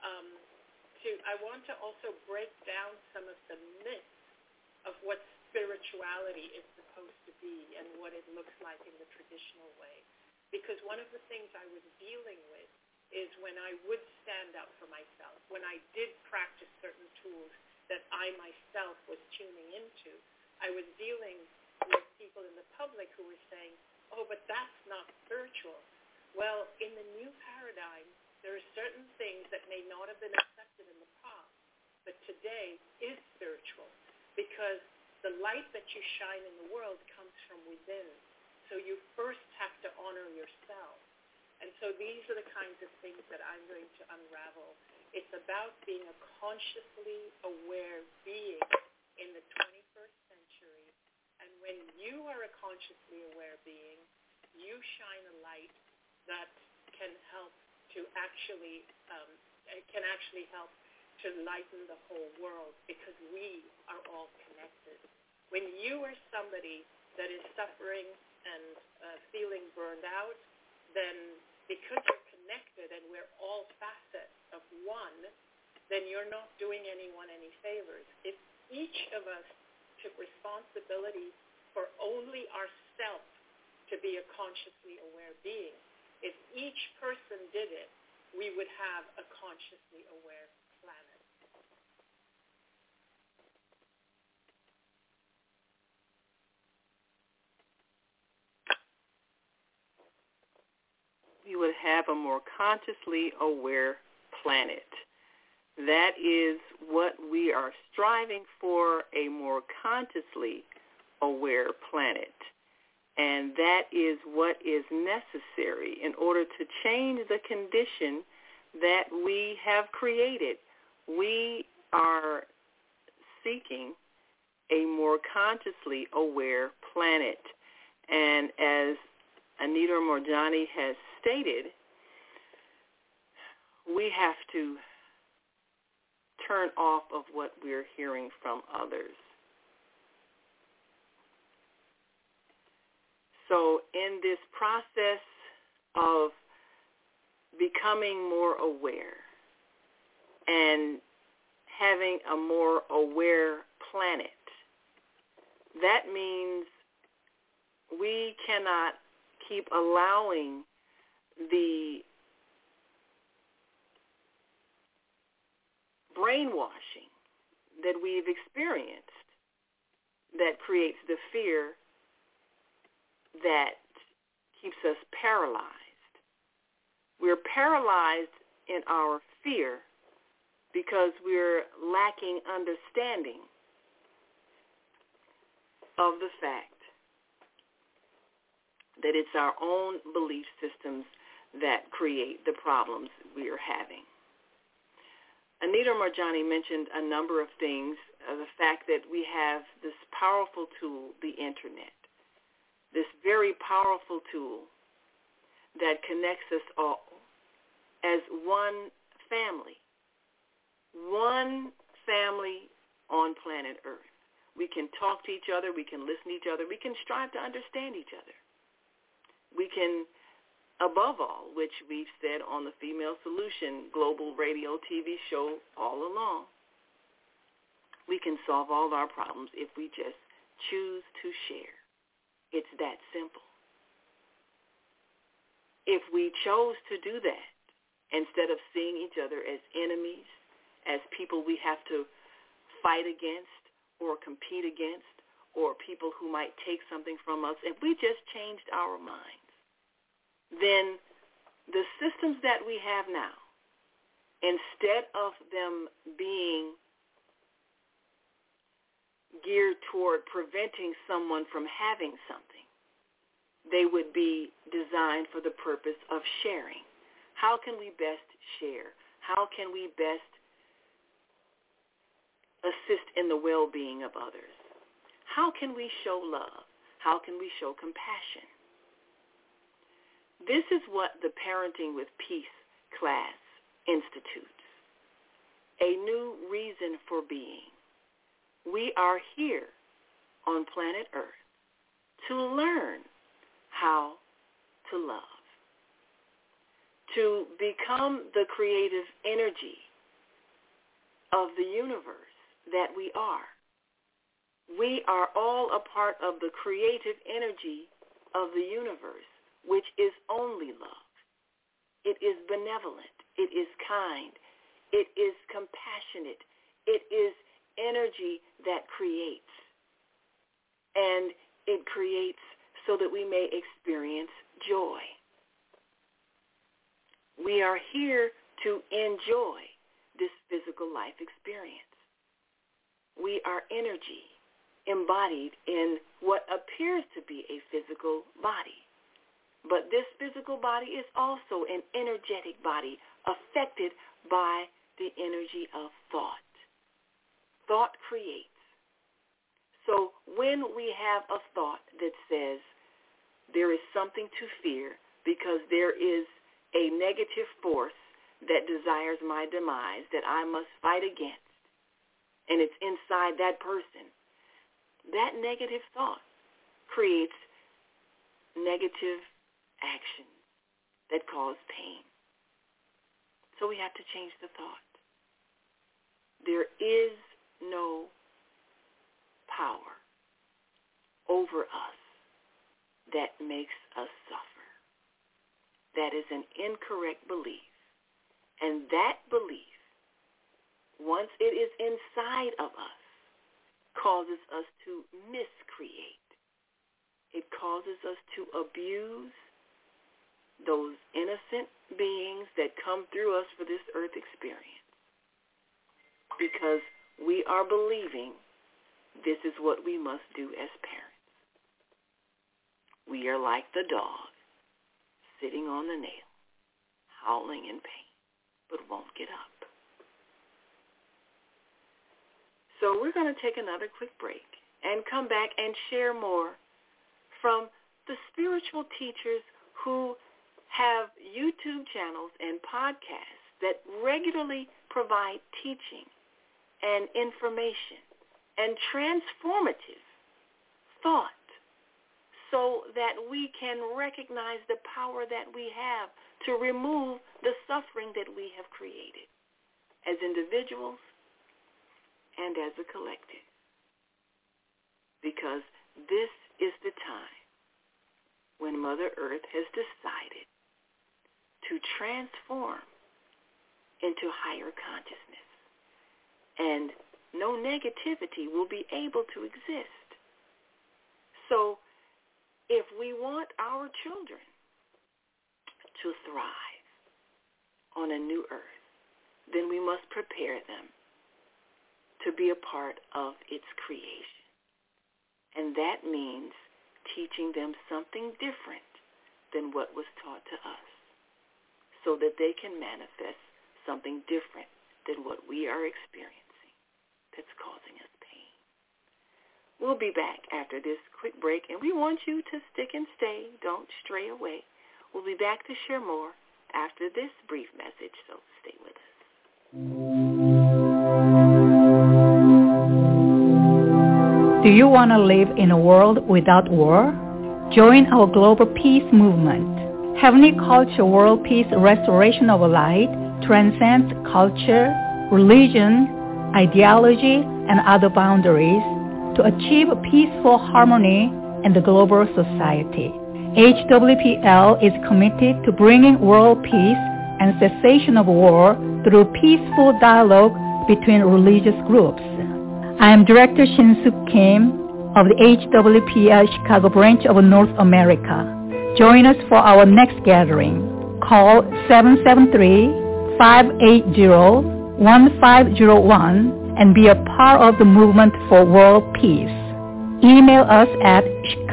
break down some of the myths of what spirituality is supposed to be and what it looks like in the traditional way. Because one of the things I was dealing with is when I would stand up for myself, when I did practice certain tools that I myself was tuning into, I was dealing with people in the public who were saying, oh, but that's not spiritual. Well, in the new paradigm, there are certain things that may not have been accepted in the past, but today is spiritual because the light that you shine in the world comes from within. So you first have to honor yourself. And so these are the kinds of things that I'm going to unravel. It's about being a consciously aware being in the 21st century. And when you are a consciously aware being, you shine a light that can help to actually help to lighten the whole world because we are all connected. When you are somebody that is suffering and feeling burned out, then because you're connected and we're all facets of one, then you're not doing anyone any favors. If each of us took responsibility for only ourselves to be a consciously aware being, if each person did it, we would have a consciously aware planet. We would have a more consciously aware planet. That is what we are striving for, a more consciously aware planet. And that is what is necessary in order to change the condition that we have created. We are seeking a more consciously aware planet. And as Anita Moorjani has stated, we have to turn off of what we're hearing from others. So in this process of becoming more aware and having a more aware planet, that means we cannot keep allowing the brainwashing that we've experienced that creates the fear that keeps us paralyzed. We're paralyzed in our fear because we're lacking understanding of the fact that it's our own belief systems that create the problems we are having. Anita Moorjani mentioned a number of things, the fact that we have this powerful tool, the Internet, this very powerful tool that connects us all as one family on planet Earth. We can talk to each other, we can listen to each other, we can strive to understand each other. We can, above all, which we've said on the Female Solution Global Radio TV show all along, we can solve all our problems if we just choose to share. It's that simple. If we chose to do that, instead of seeing each other as enemies, as people we have to fight against or compete against, or people who might take something from us, if we just changed our minds, then the systems that we have now, instead of them being geared toward preventing someone from having something, they would be designed for the purpose of sharing. How can we best share? How can we best assist in the well-being of others? How can we show love? How can we show compassion? This is what the Parenting with Peace class institutes, a new reason for being. We are here on planet Earth to learn how to love, to become the creative energy of the universe that we are. We are all a part of the creative energy of the universe, which is only love. It is benevolent. It is kind. It is compassionate. It is energy that creates. And it creates so that we may experience joy. We are here to enjoy this physical life experience. We are energy embodied in what appears to be a physical body. But this physical body is also an energetic body affected by the energy of thought. Thought creates. So when we have a thought that says there is something to fear because there is a negative force that desires my demise that I must fight against, and it's inside that person, that negative thought creates negative actions that cause pain. So we have to change the thought. There is no power over us that makes us suffer. That is an incorrect belief. And that belief, once it is inside of us, causes us to miscreate. It causes us to abuse those innocent beings that come through us for this earth experience, because we are believing this is what we must do as parents. We are like the dog sitting on the nail, howling in pain, but won't get up. So we're going to take another quick break and come back and share more from the spiritual teachers who have YouTube channels and podcasts that regularly provide teaching and information and transformative thought so that we can recognize the power that we have to remove the suffering that we have created as individuals and as a collective. Because this is the time when Mother Earth has decided to transform into higher consciousness. And no negativity will be able to exist. So if we want our children to thrive on a new earth, then we must prepare them to be a part of its creation. And that means teaching them something different than what was taught to us, so that they can manifest something different than what we are experiencing that's causing us pain. We'll be back after this quick break, and we want you to stick and stay. Don't stray away. We'll be back to share more after this brief message, so stay with us. Do you want to live in a world without war? Join our global peace movement. Heavenly Culture World Peace Restoration of Light transcends culture, religion, ideology, and other boundaries to achieve peaceful harmony in the global society. HWPL is committed to bringing world peace and cessation of war through peaceful dialogue between religious groups. I am Director Shin-Suk Kim of the HWPL Chicago branch of North America. Join us for our next gathering. Call 773-580-1501 and be a part of the movement for world peace. Email us at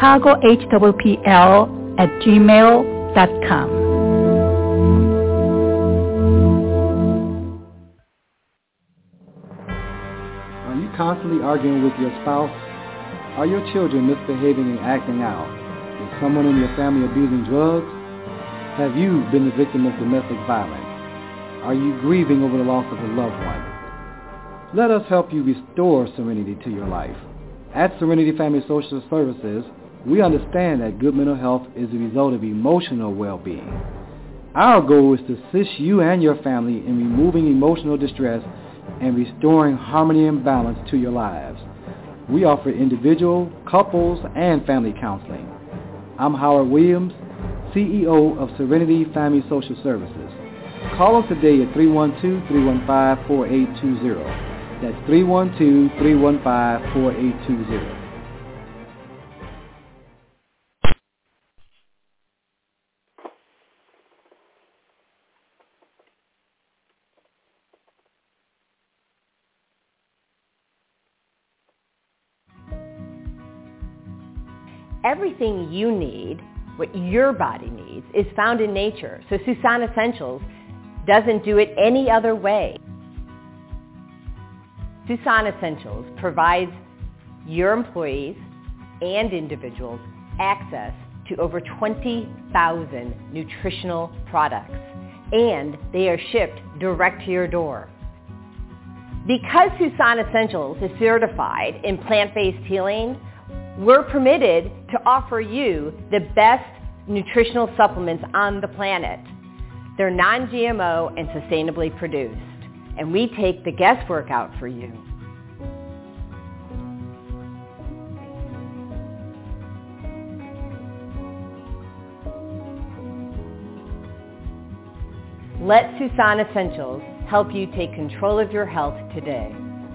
chicagohwpl@gmail.com. Are you constantly arguing with your spouse? Are your children misbehaving and acting out? Is someone in your family abusing drugs? Have you been the victim of domestic violence? Are you grieving over the loss of a loved one? Let us help you restore serenity to your life. At Serenity Family Social Services, we understand that good mental health is the result of emotional well-being. Our goal is to assist you and your family in removing emotional distress and restoring harmony and balance to your lives. We offer individual, couples, and family counseling. I'm Howard Williams, CEO of Serenity Family Social Services. Call us today at 312-315-4820. That's 312-315-4820. Everything you need, what your body needs, is found in nature. So Susan Essentials doesn't do it any other way. Susan Essentials provides your employees and individuals access to over 20,000 nutritional products, and they are shipped direct to your door. Because Susan Essentials is certified in plant-based healing, we're permitted to offer you the best nutritional supplements on the planet. They're non-GMO and sustainably produced, and we take the guesswork out for you. Let Susan Essentials help you take control of your health today.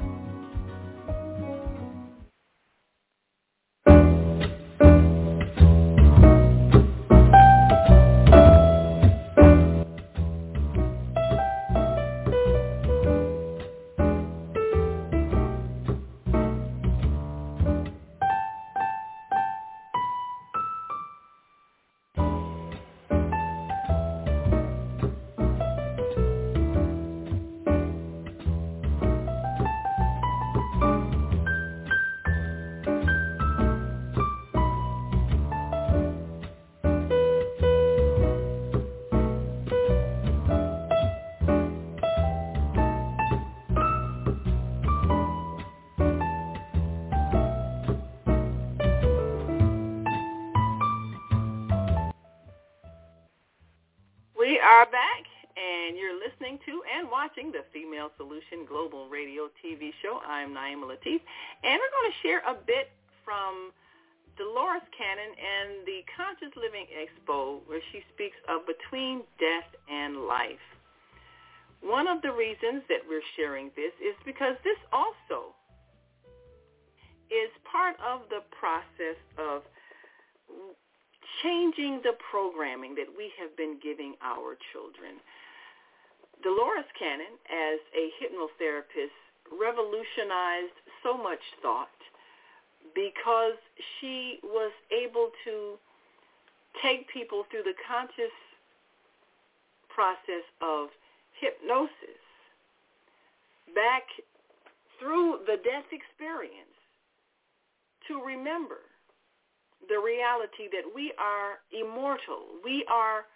We are back, and you're listening to and watching the Female Solution Global Radio TV show. I'm Naima Latif, and we're going to share a bit from Dolores Cannon and the Conscious Living Expo, where she speaks of between death and life. One of the reasons that we're sharing this is because this also is part of the process of changing the programming that we have been giving our children. Dolores Cannon, as a hypnotherapist, revolutionized so much thought because she was able to take people through the conscious process of hypnosis back through the death experience to remember the reality that we are immortal. We are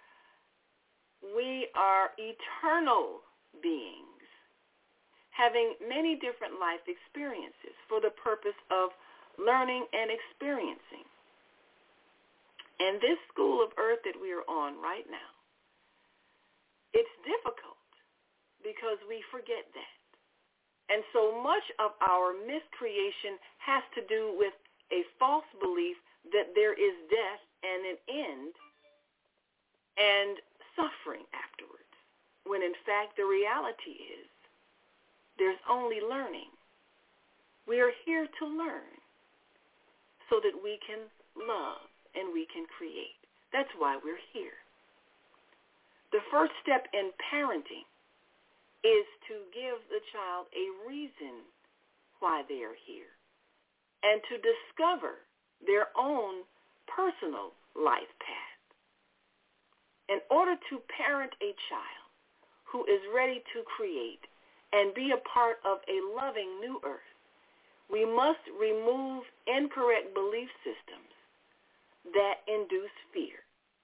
eternal beings, having many different life experiences for the purpose of learning and experiencing. And this school of earth that we are on right now, it's difficult because we forget that. And so much of our miscreation has to do with a false belief that there is death and an end and suffering afterwards, when in fact the reality is there's only learning. We are here to learn so that we can love and we can create. That's why we're here. The first step in parenting is to give the child a reason why they are here and to discover their own personal life path. In order to parent a child who is ready to create and be a part of a loving new earth, we must remove incorrect belief systems that induce fear.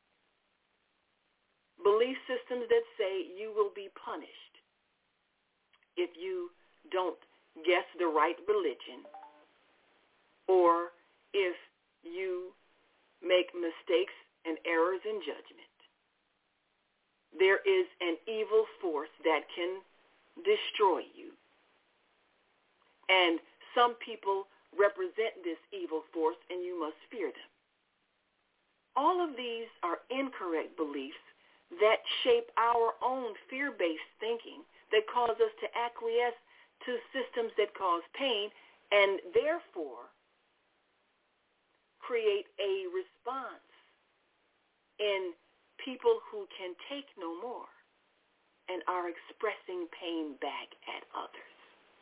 Belief systems that say you will be punished if you don't guess the right religion, or if you make mistakes and errors in judgment. there is an evil force that can destroy you. And some people represent this evil force, and you must fear them. All of these are incorrect beliefs that shape our own fear-based thinking that cause us to acquiesce to systems that cause pain and therefore create a response in people who can take no more and are expressing pain back at others.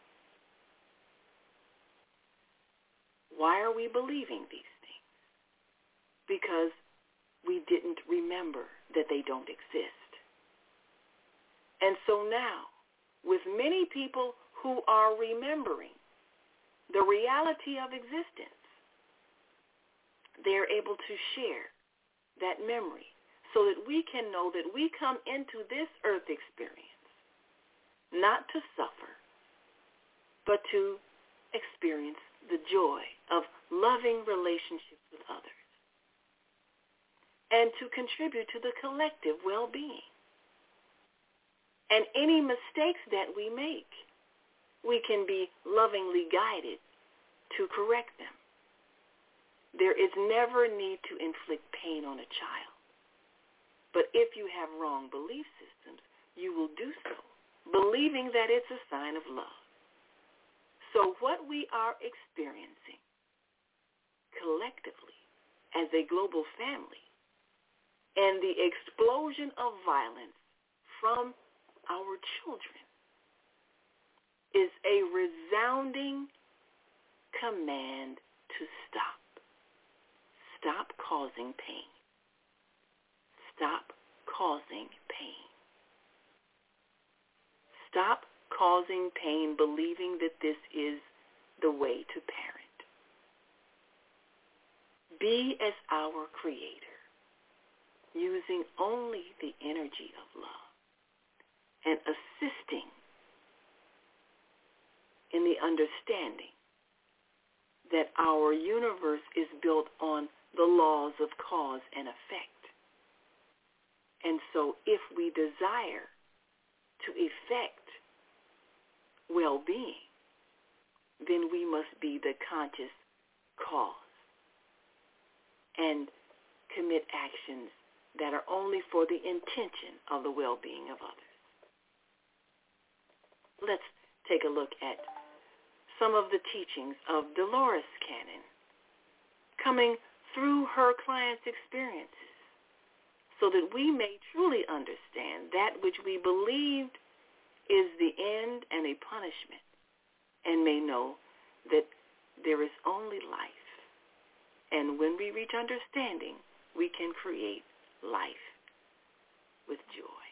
Why are we believing these things? Because we didn't remember that they don't exist. And so now, with many people who are remembering the reality of existence, they're able to share that memory so that we can know that we come into this earth experience not to suffer, but to experience the joy of loving relationships with others and to contribute to the collective well-being. And any mistakes that we make, we can be lovingly guided to correct them. There is never need to inflict pain on a child. But if you have wrong belief systems, you will do so, believing that it's a sign of love. So what we are experiencing collectively as a global family and the explosion of violence from our children is a resounding command to stop. Stop causing pain. Stop causing pain. Stop causing pain believing that this is the way to parent. Be as our Creator, using only the energy of love and assisting in the understanding that our universe is built on the laws of cause and effect. And so if we desire to effect well-being, then we must be the conscious cause and commit actions that are only for the intention of the well-being of others. Let's take a look at some of the teachings of Dolores Cannon coming through her clients' experiences so that we may truly understand that which we believed is the end and a punishment, and may know that there is only life. And when we reach understanding, we can create life with joy.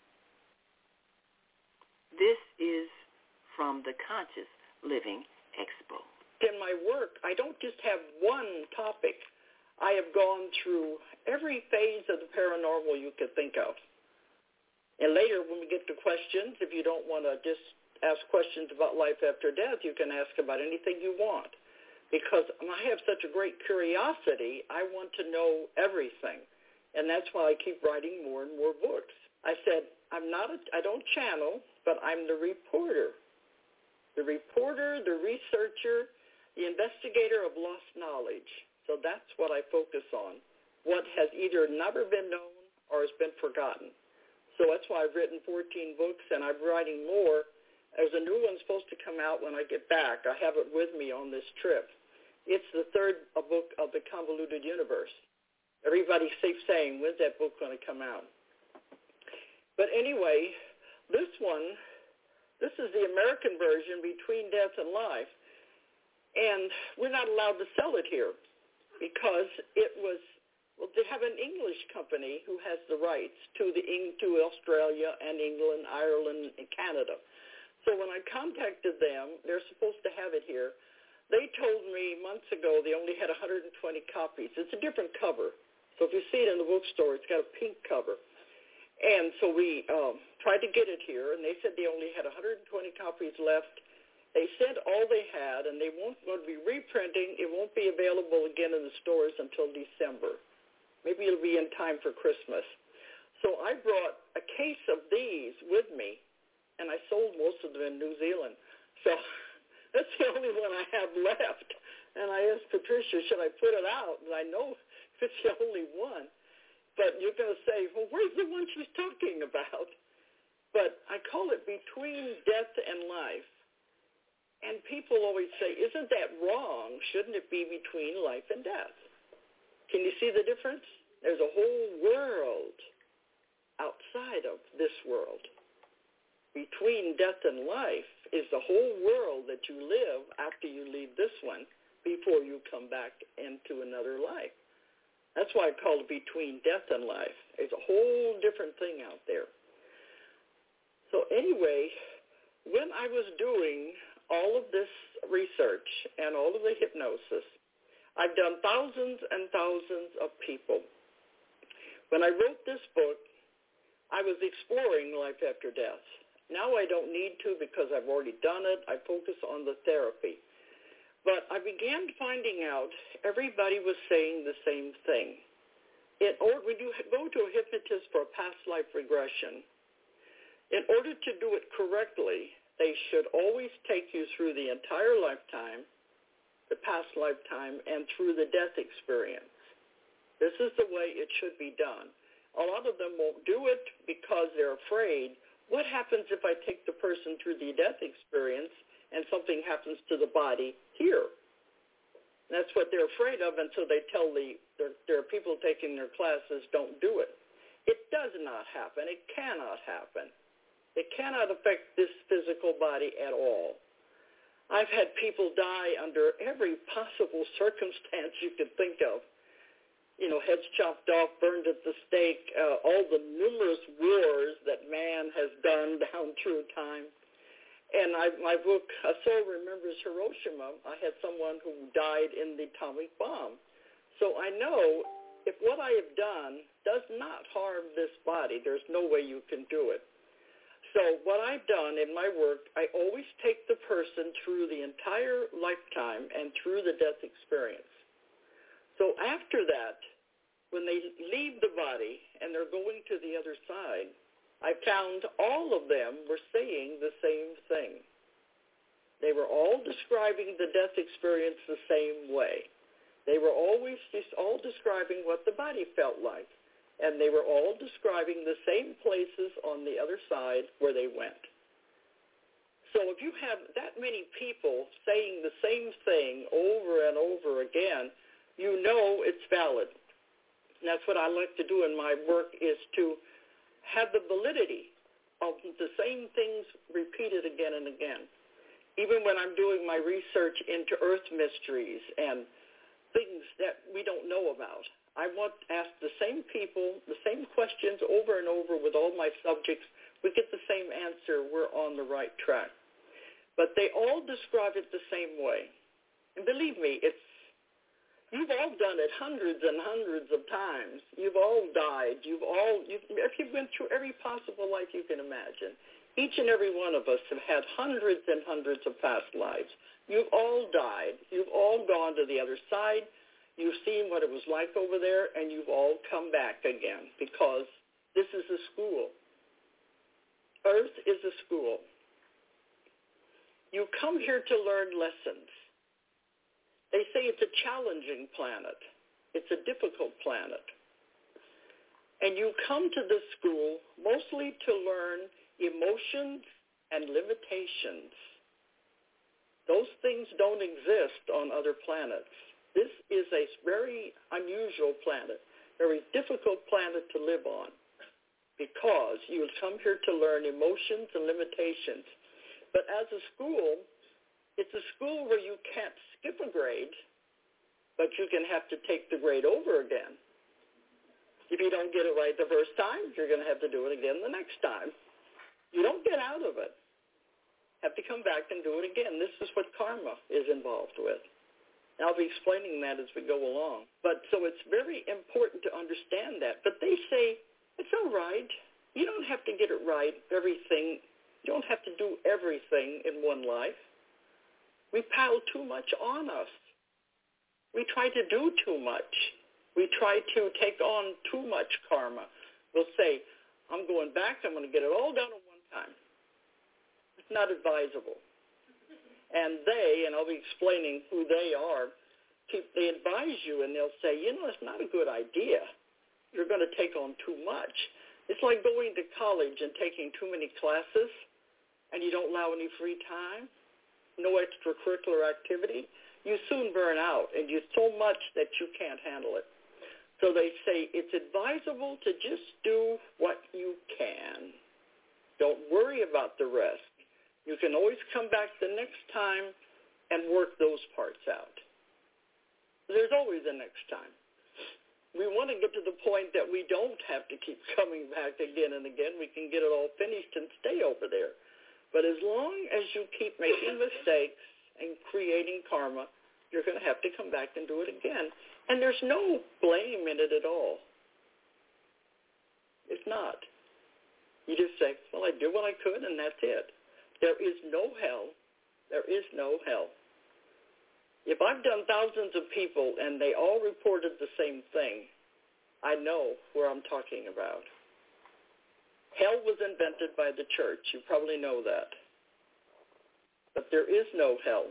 This is from the Conscious Living Expo. In my work, I don't just have one topic. I have gone through every phase of the paranormal you could think of. And later, when we get to questions, if you don't want to just ask questions about life after death, you can ask about anything you want. Because I have such a great curiosity, I want to know everything. And that's why I keep writing more and more books. I said, I don't channel, but I'm the reporter. The reporter, the researcher, the investigator of lost knowledge. So that's what I focus on. What has either never been known or has been forgotten. So that's why I've written 14 books, and I'm writing more. There's a new one supposed to come out when I get back. I have it with me on this trip. It's the third book of the Convoluted Universe. Everybody keeps saying, when's that book going to come out? But anyway, this is the American version, Between Death and Life. And we're not allowed to sell it here because they have an English company who has the rights to Australia and England, Ireland, and Canada. So when I contacted them, they're supposed to have it here. They told me months ago they only had 120 copies. It's a different cover. So if you see it in the bookstore, it's got a pink cover. And so we tried to get it here, and they said they only had 120 copies left. They said all they had, and they won't going to be reprinting. It won't be available again in the stores until December. Maybe it'll be in time for Christmas. So I brought a case of these with me, and I sold most of them in New Zealand. So that's the only one I have left. And I asked Patricia, should I put it out? And I know it's the only one. But you're going to say, well, where's the one she's talking about? But I call it Between Death and Life. And people always say, isn't that wrong? Shouldn't it be between life and death? Can you see the difference? There's a whole world outside of this world. Between death and life is the whole world that you live after you leave this one before you come back into another life. That's why I call it Between Death and Life. It's a whole different thing out there. So anyway, when I was doing all of this research and all of the hypnosis, I've done thousands and thousands of people. When I wrote this book, I was exploring life after death. Now I don't need to because I've already done it. I focus on the therapy. But I began finding out everybody was saying the same thing. When you go to a hypnotist for a past life regression, in order to do it correctly, they should always take you through the entire lifetime, the past lifetime, and through the death experience. This is the way it should be done. A lot of them won't do it because they're afraid. What happens if I take the person through the death experience and something happens to the body here? That's what they're afraid of, and so they tell there are people taking their classes, don't do it. It does not happen. It cannot happen. It cannot affect this physical body at all. I've had people die under every possible circumstance you could think of. Heads chopped off, burned at the stake, all the numerous wars that man has done down through time. And my book, A Soul Remembers Hiroshima, I had someone who died in the atomic bomb. So I know if what I have done does not harm this body, there's no way you can do it. So what I've done in my work, I always take the person through the entire lifetime and through the death experience. So after that, when they leave the body and they're going to the other side, I found all of them were saying the same thing. They were all describing the death experience the same way. They were always just all describing what the body felt like. And they were all describing the same places on the other side where they went. So if you have that many people saying the same thing over and over again, you know it's valid. And that's what I like to do in my work, is to have the validity of the same things repeated again and again. Even when I'm doing my research into earth mysteries and things that we don't know about, I want to ask the same people the same questions over and over with all my subjects. We get the same answer. We're on the right track. But they all describe it the same way. And believe me, you've all done it hundreds and hundreds of times. You've all died. You've been through every possible life you can imagine. Each and every one of us have had hundreds and hundreds of past lives. You've all died. You've all gone to the other side. You've seen what it was like over there, and you've all come back again because this is a school. Earth is a school. You come here to learn lessons. They say it's a challenging planet. It's a difficult planet. And you come to this school mostly to learn emotions and limitations. Those things don't exist on other planets. This is a very unusual planet, very difficult planet to live on, because you come here to learn emotions and limitations. But as a school, it's a school where you can't skip a grade, but you can have to take the grade over again. If you don't get it right the first time, you're going to have to do it again the next time. You don't get out of it. Have to come back and do it again. This is what karma is involved with. And I'll be explaining that as we go along. But so it's very important to understand that. But they say, it's all right. You don't have to get it right, everything. You don't have to do everything in one life. We pile too much on us. We try to do too much. We try to take on too much karma. will say, I'm going back, I'm going to get it all done at one time. It's not advisable. And I'll be explaining who they are, they advise you and they'll say, it's not a good idea. You're going to take on too much. It's like going to college and taking too many classes and you don't allow any free time, no extracurricular activity. You soon burn out and you so much that you can't handle it. So they say it's advisable to just do what you can. Don't worry about the rest. You can always come back the next time and work those parts out. There's always a next time. We want to get to the point that we don't have to keep coming back again and again. We can get it all finished and stay over there. But as long as you keep making mistakes and creating karma, you're going to have to come back and do it again. And there's no blame in it at all. It's not. You just say, well, I did what I could, and that's it. There is no hell. There is no hell. If I've done thousands of people and they all reported the same thing, I know where I'm talking about. Hell was invented by the church. You probably know that. But there is no hell.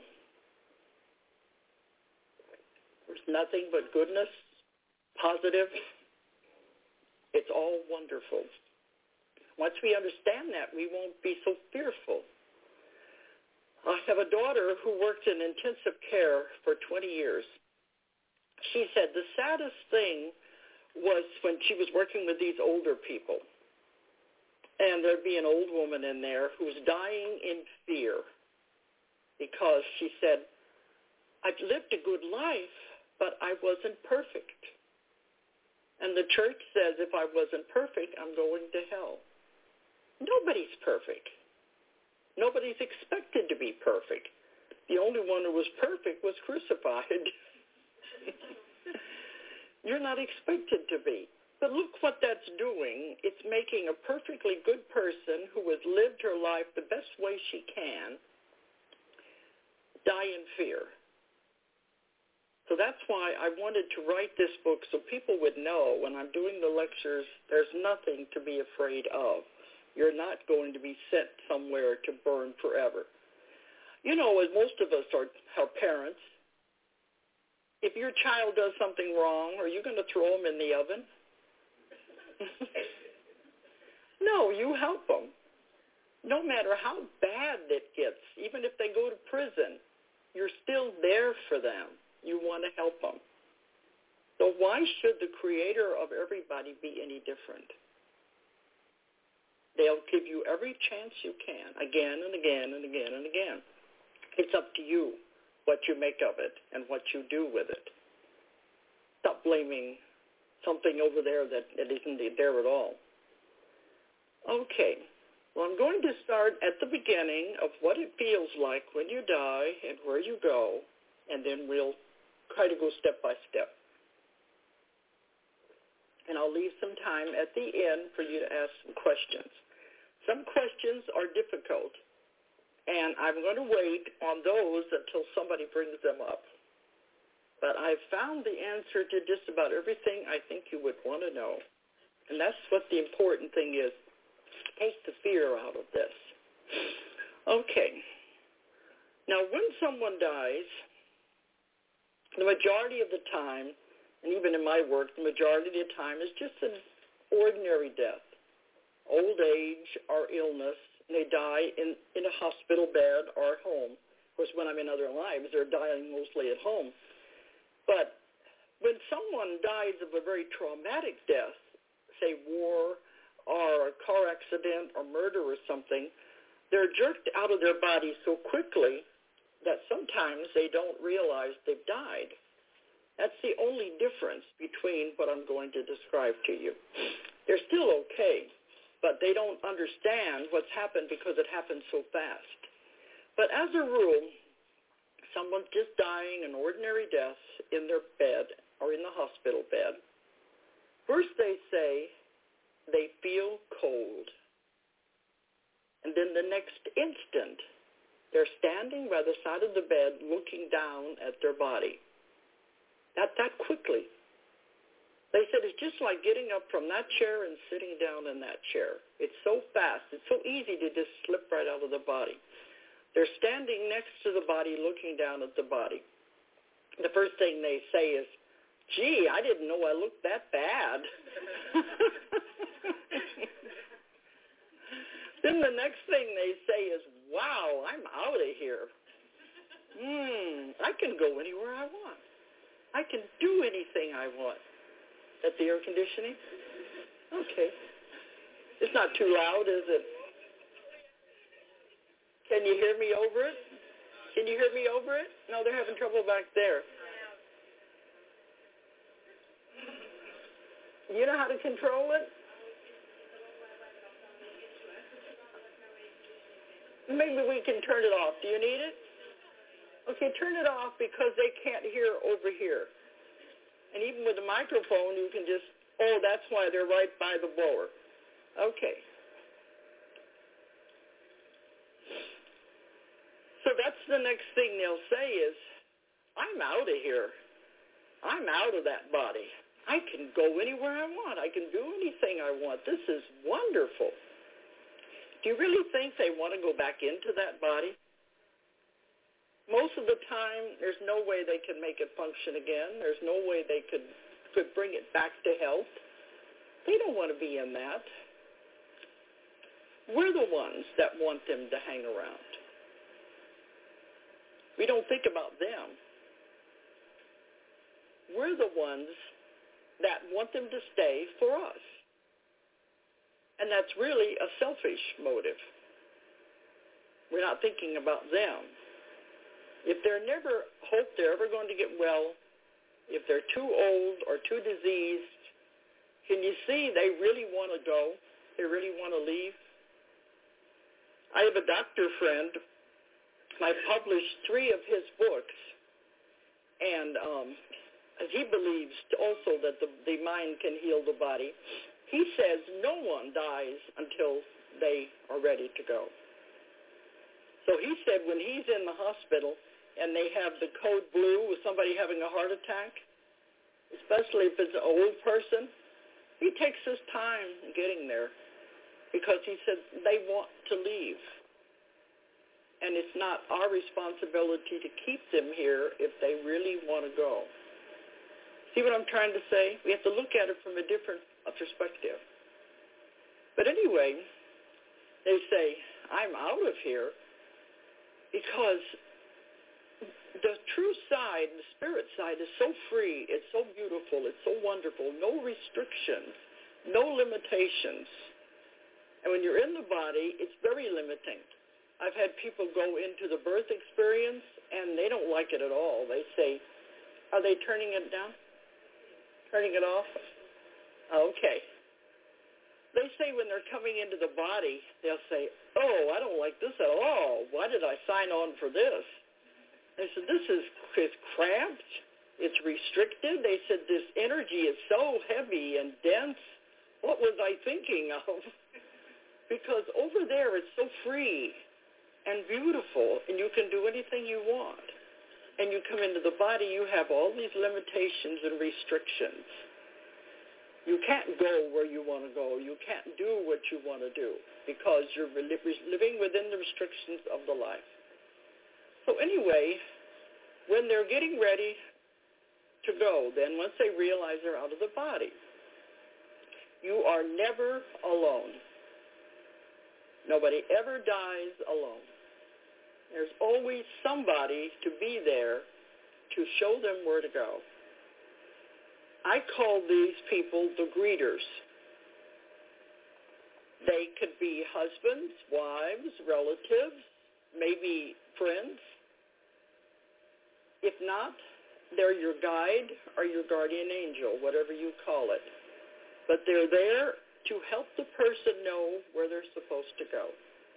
There's nothing but goodness, positive. It's all wonderful. Once we understand that, we won't be so fearful. I have a daughter who worked in intensive care for 20 years. She said the saddest thing was when she was working with these older people. And there'd be an old woman in there who's dying in fear because she said, I've lived a good life, but I wasn't perfect. And the church says if I wasn't perfect, I'm going to hell. Nobody's perfect. Nobody's expected to be perfect. The only one who was perfect was crucified. You're not expected to be. But look what that's doing. It's making a perfectly good person who has lived her life the best way she can die in fear. So that's why I wanted to write this book so people would know when I'm doing the lectures, there's nothing to be afraid of. You're not going to be sent somewhere to burn forever. You know, as most of us are parents, if your child does something wrong, are you going to throw them in the oven? No, you help them. No matter how bad it gets, even if they go to prison, you're still there for them. You want to help them. So why should the creator of everybody be any different? They'll give you every chance you can, again and again and again and again. It's up to you what you make of it and what you do with it. Stop blaming something over there that isn't there at all. Okay. Well, I'm going to start at the beginning of what it feels like when you die and where you go, and then we'll try to go step by step. And I'll leave some time at the end for you to ask some questions. Some questions are difficult, and I'm going to wait on those until somebody brings them up. But I've found the answer to just about everything I think you would want to know. And that's what the important thing is. Take the fear out of this. Okay. Now, when someone dies, the majority of the time, and even in my work, the majority of the time is just an ordinary death. Old age or illness, and they die in a hospital bed or at home. Of course, when I'm in other lives, they're dying mostly at home. But when someone dies of a very traumatic death, say war or a car accident or murder or something, they're jerked out of their body so quickly that sometimes they don't realize they've died. That's the only difference between what I'm going to describe to you. They're still okay, but they don't understand what's happened because it happened so fast. But as a rule, someone's just dying an ordinary death in their bed or in the hospital bed. First they say they feel cold. And then the next instant, they're standing by the side of the bed looking down at their body. That quickly. They said it's just like getting up from that chair and sitting down in that chair. It's so fast. It's so easy to just slip right out of the body. They're standing next to the body, looking down at the body. The first thing they say is, gee, I didn't know I looked that bad. Then the next thing they say is, wow, I'm out of here. I can go anywhere I want. I can do anything I want. That's the air conditioning? Okay. It's not too loud, is it? Can you hear me over it? Can you hear me over it? No, they're having trouble back there. You know how to control it? Maybe we can turn it off. Do you need it? Okay, turn it off because they can't hear over here. And even with the microphone, you can just, that's why they're right by the blower. Okay. So that's the next thing they'll say is, I'm out of here. I'm out of that body. I can go anywhere I want. I can do anything I want. This is wonderful. Do you really think they want to go back into that body? Most of the time, there's no way they can make it function again. There's no way they could bring it back to health. They don't want to be in that. We're the ones that want them to hang around. We don't think about them. We're the ones that want them to stay for us. And that's really a selfish motive. We're not thinking about them. If they're never hope they're ever going to get well, if they're too old or too diseased, can you see they really want to go? They really want to leave? I have a doctor friend. I published 3 of his books, and he believes also that the mind can heal the body. He says no one dies until they are ready to go. So he said when he's in the hospital and they have the code blue with somebody having a heart attack, especially if it's an old person, he takes his time getting there because he said they want to leave. And it's not our responsibility to keep them here if they really want to go. See what I'm trying to say? We have to look at it from a different perspective. But anyway, they say, I'm out of here because the true side, the spirit side, is so free, it's so beautiful, it's so wonderful, no restrictions, no limitations. And when you're in the body, it's very limiting. I've had people go into the birth experience, and they don't like it at all. They say, are they turning it down? Turning it off? Okay. They say when they're coming into the body, they'll say, I don't like this at all. Why did I sign on for this? They said, this is cramped. It's restricted. They said, this energy is so heavy and dense. What was I thinking of? Because over there it's so free and beautiful, and you can do anything you want. And you come into the body, you have all these limitations and restrictions. You can't go where you want to go. You can't do what you want to do because you're living within the restrictions of the life. So anyway, when they're getting ready to go, then once they realize they're out of the body, you are never alone. Nobody ever dies alone. There's always somebody to be there to show them where to go. I call these people the greeters. They could be husbands, wives, relatives, maybe friends. If not, they're your guide or your guardian angel, whatever you call it. But they're there to help the person know where they're supposed to go.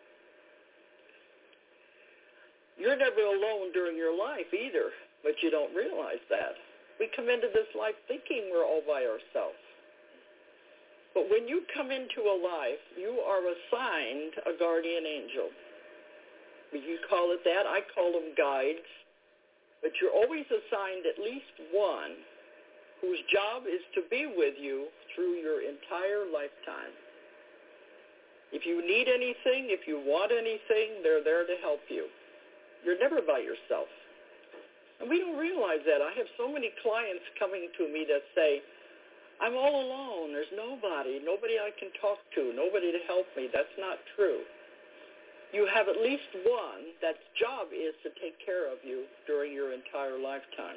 You're never alone during your life either, but you don't realize that. We come into this life thinking we're all by ourselves. But when you come into a life, you are assigned a guardian angel. You call it that. I call them guides. But you're always assigned at least one whose job is to be with you through your entire lifetime. If you need anything, if you want anything, they're there to help you. You're never by yourself. And we don't realize that. I have so many clients coming to me that say, I'm all alone. There's nobody I can talk to, nobody to help me. That's not true. You have at least one that's job is to take care of you during your entire lifetime.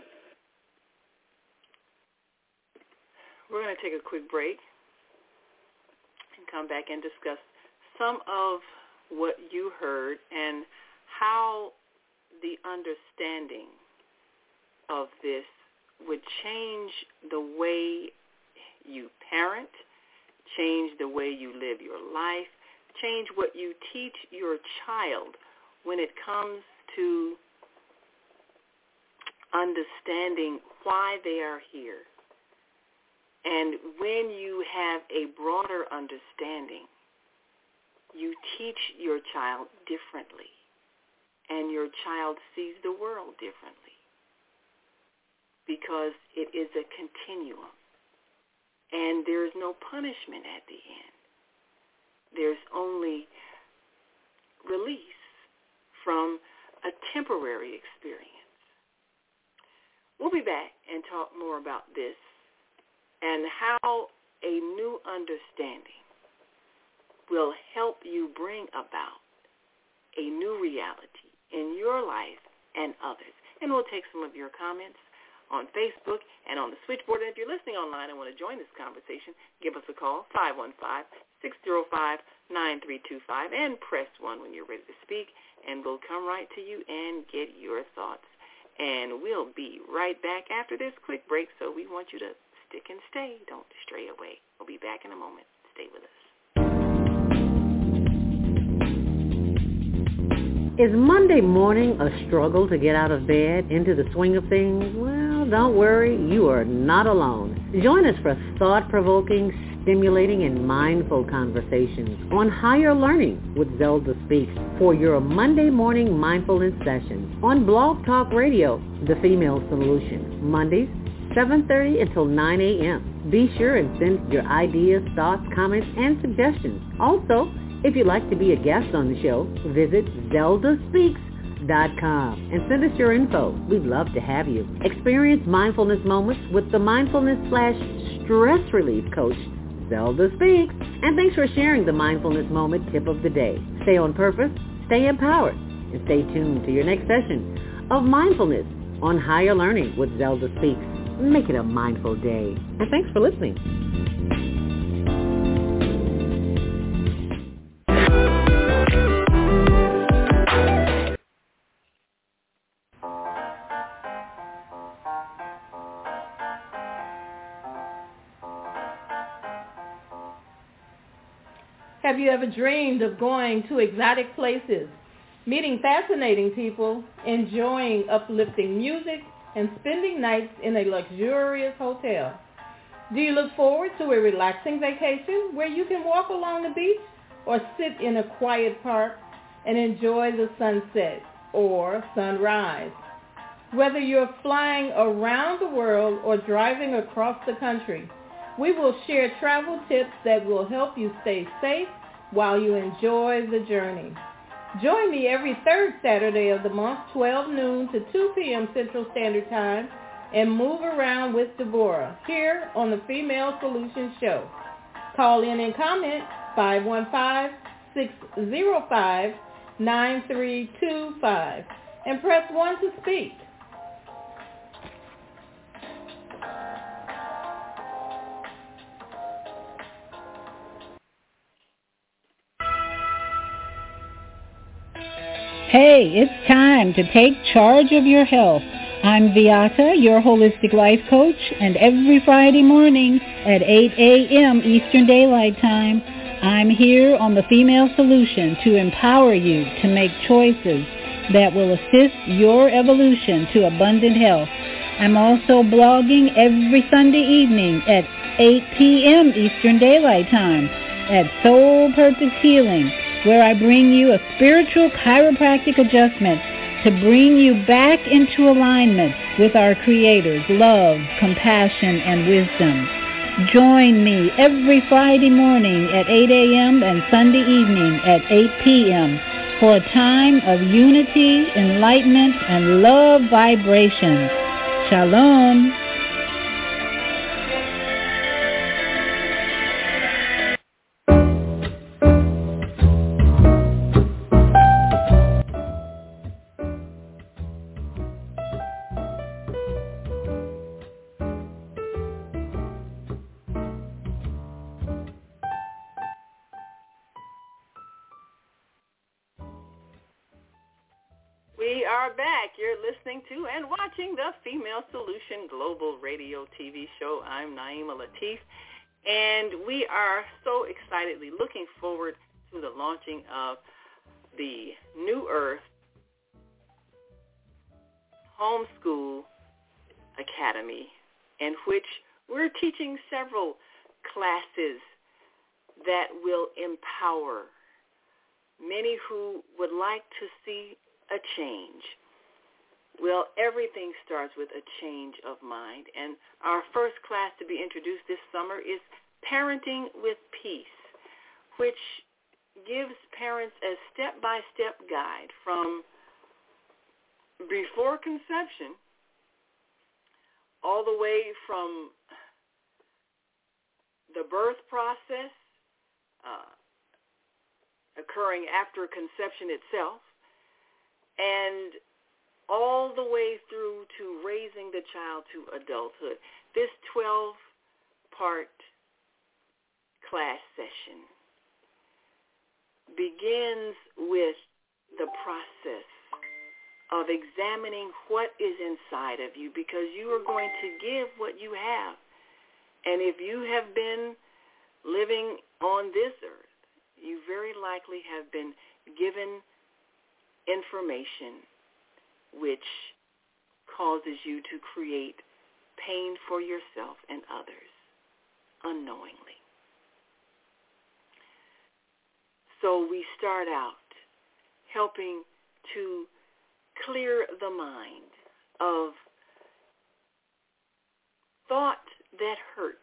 We're going to take a quick break and come back and discuss some of what you heard and how the understanding of this would change the way you parent, change the way you live your life, change what you teach your child when it comes to understanding why they are here. And when you have a broader understanding, you teach your child differently, and your child sees the world differently because it is a continuum, and there is no punishment at the end. There's only release from a temporary experience. We'll be back and talk more about this and how a new understanding will help you bring about a new reality in your life and others. And we'll take some of your comments on Facebook and on the switchboard. And if you're listening online and want to join this conversation, give us a call, 515-605-9325, and press 1 when you're ready to speak, and we'll come right to you and get your thoughts. And we'll be right back after this quick break, so we want you to stick and stay. Don't stray away. We'll be back in a moment. Stay with us. Is Monday morning a struggle to get out of bed, into the swing of things? Well, don't worry, you are not alone. Join us for thought-provoking, stimulating, and mindful conversations on higher learning with Zelda Speaks for your Monday morning mindfulness sessions on Blog Talk Radio, The Female Solution, Mondays, 7:30 until 9 a.m. Be sure and send your ideas, thoughts, comments, and suggestions. Also, if you'd like to be a guest on the show, visit ZeldaSpeaks.com and send us your info. We'd love to have you. Experience mindfulness moments with the mindfulness/stress relief coach, Zelda Speaks. And thanks for sharing the mindfulness moment tip of the day. Stay on purpose, stay empowered, and stay tuned to your next session of Mindfulness on Higher Learning with Zelda Speaks. Make it a mindful day. And thanks for listening. Have you ever dreamed of going to exotic places, meeting fascinating people, enjoying uplifting music, and spending nights in a luxurious hotel? Do you look forward to a relaxing vacation where you can walk along the beach or sit in a quiet park and enjoy the sunset or sunrise? Whether you're flying around the world or driving across the country, we will share travel tips that will help you stay safe while you enjoy the journey. Join me every third Saturday of the month, 12 noon to 2 p.m. Central Standard Time, and move around with Deborah here on the Female Solutions Show. Call in and comment 515-605-9325 and press 1 to speak. Hey, it's time to take charge of your health. I'm Viata, your holistic life coach, and every Friday morning at 8 a.m. Eastern Daylight Time, I'm here on The Female Solution to empower you to make choices that will assist your evolution to abundant health. I'm also blogging every Sunday evening at 8 p.m. Eastern Daylight Time at Soul Purpose Healing, where I bring you a spiritual chiropractic adjustment to to bring you back into alignment with our Creator's love, compassion, and wisdom. Join me every Friday morning at 8 a.m. and Sunday evening at 8 p.m. for a time of unity, enlightenment, and love vibrations. Shalom. We are back. You're listening to and watching the Female Solution Global Radio TV show. I'm Naima Latif, and we are so excitedly looking forward to the launching of the New Earth Homeschool Academy, in which we're teaching several classes that will empower many who would like to see a change. Well, everything starts with a change of mind. And our first class to be introduced this summer is Parenting with Peace, which gives parents a step-by-step guide from before conception all the way from the birth process occurring after conception itself, and all the way through to raising the child to adulthood. This 12-part class session begins with the process of examining what is inside of you, because you are going to give what you have. And if you have been living on this earth, you very likely have been given information which causes you to create pain for yourself and others unknowingly. So we start out helping to clear the mind of thought that hurts,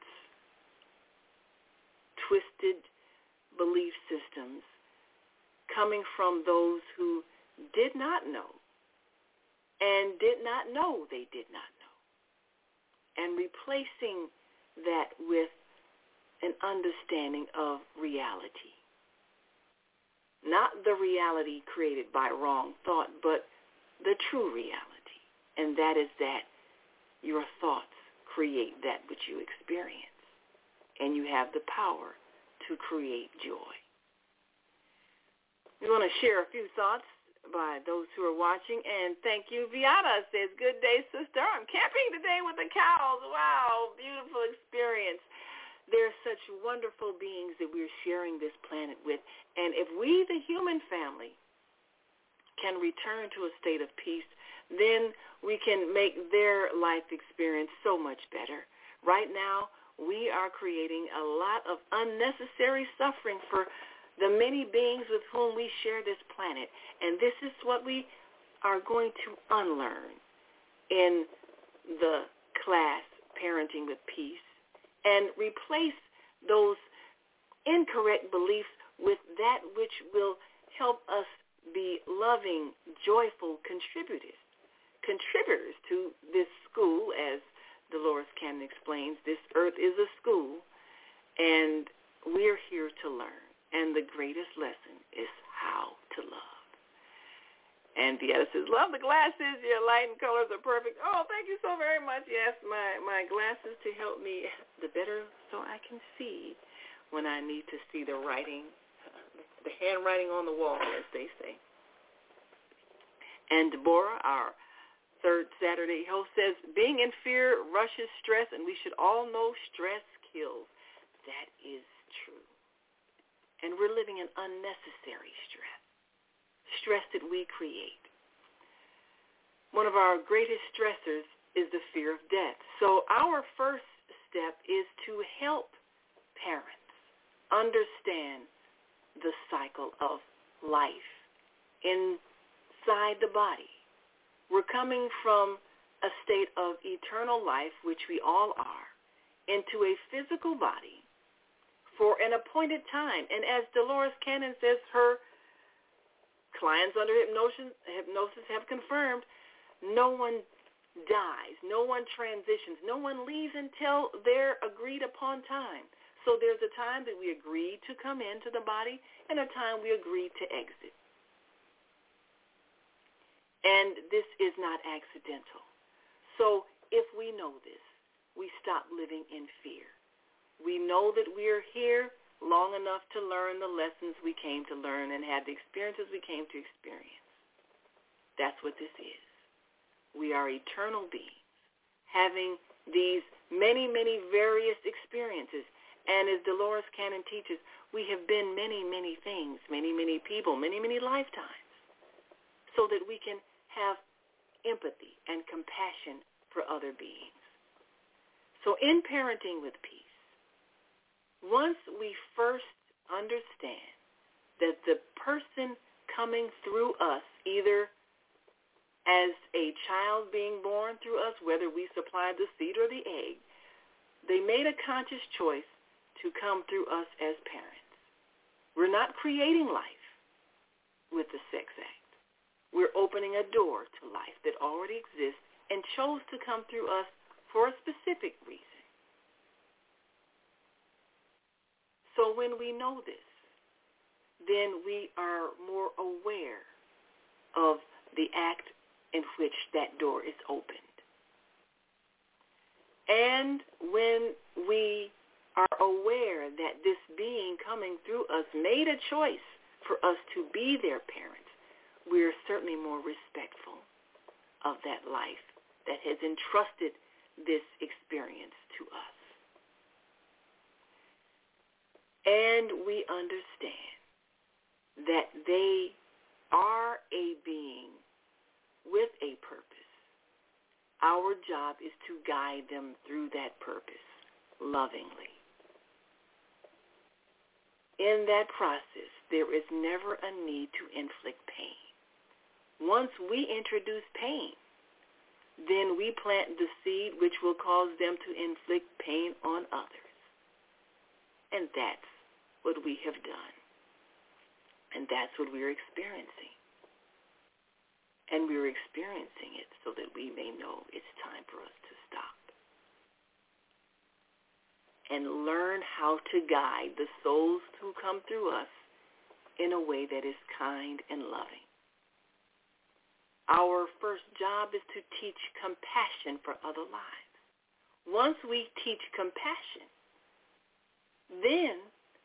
twisted belief systems coming from those who did not know and did not know they did not know, and replacing that with an understanding of reality. Not the reality created by wrong thought, but the true reality, and that is that your thoughts create that which you experience, and you have the power to create joy. We want to share a few thoughts by those who are watching, and thank you. Viata says, good day, sister. I'm camping today with the cows. Wow, beautiful experience. They're such wonderful beings that we're sharing this planet with, and if we, the human family, can return to a state of peace, then we can make their life experience so much better. Right now, we are creating a lot of unnecessary suffering for the many beings with whom we share this planet. And this is what we are going to unlearn in the class, Parenting with Peace, and replace those incorrect beliefs with that which will help us be loving, joyful contributors to this school. As Dolores Cannon explains, this earth is a school, and we're here to learn. And the greatest lesson is how to love. And Vieta says, love the glasses. Your light and colors are perfect. Oh, thank you so very much. Yes, my glasses to help me the better so I can see when I need to see the writing, the handwriting on the wall, as they say. And Deborah, our third Saturday host, says, being in fear rushes stress, and we should all know stress kills. That is true. And we're living in unnecessary stress that we create. One of our greatest stressors is the fear of death. So our first step is to help parents understand the cycle of life inside the body, We're coming from a state of eternal life, which we all are, into a physical body for an appointed time. And as Dolores Cannon says, her clients under hypnosis have confirmed, no one dies, no one transitions, no one leaves until their agreed upon time. So there's a time that we agree to come into the body and a time we agree to exit. And this is not accidental. So if we know this, we stop living in fear. We know that we are here long enough to learn the lessons we came to learn and have the experiences we came to experience. That's what this is. We are eternal beings having these many, many various experiences. And as Dolores Cannon teaches, we have been many, many things, many, many people, many, many lifetimes, so that we can have empathy and compassion for other beings. So in Parenting with Peace, once we first understand that the person coming through us, either as a child being born through us, whether we supplied the seed or the egg, they made a conscious choice to come through us as parents. We're not creating life with the sex act. We're opening a door to life that already exists and chose to come through us for a specific reason. So when we know this, then we are more aware of the act in which that door is opened. And when we are aware that this being coming through us made a choice for us to be their parents, we are certainly more respectful of that life that has entrusted this experience to us. And we understand that they are a being with a purpose. Our job is to guide them through that purpose lovingly. In that process, there is never a need to inflict pain. Once we introduce pain, then we plant the seed which will cause them to inflict pain on others. And that's what we have done. And that's what we're experiencing. And we're experiencing it so that we may know it's time for us to stop and learn how to guide the souls who come through us in a way that is kind and loving. Our first job is to teach compassion for other lives. Once we teach compassion, then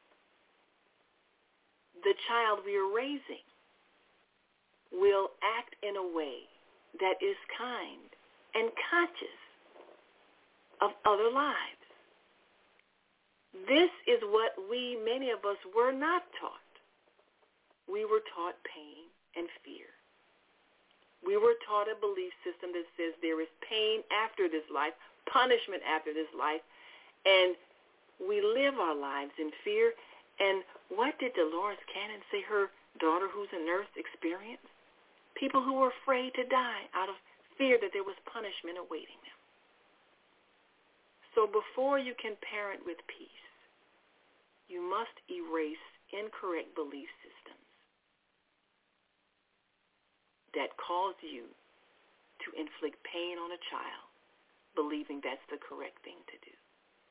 the child we are raising will act in a way that is kind and conscious of other lives. This is what many of us, were not taught. We were taught pain and fear. We were taught a belief system that says there is pain after this life, punishment after this life, and we live our lives in fear. And what did Dolores Cannon say her daughter, who's a nurse, experienced? People who were afraid to die out of fear that there was punishment awaiting them. So before you can parent with peace, you must erase incorrect belief systems that cause you to inflict pain on a child, believing that's the correct thing to do.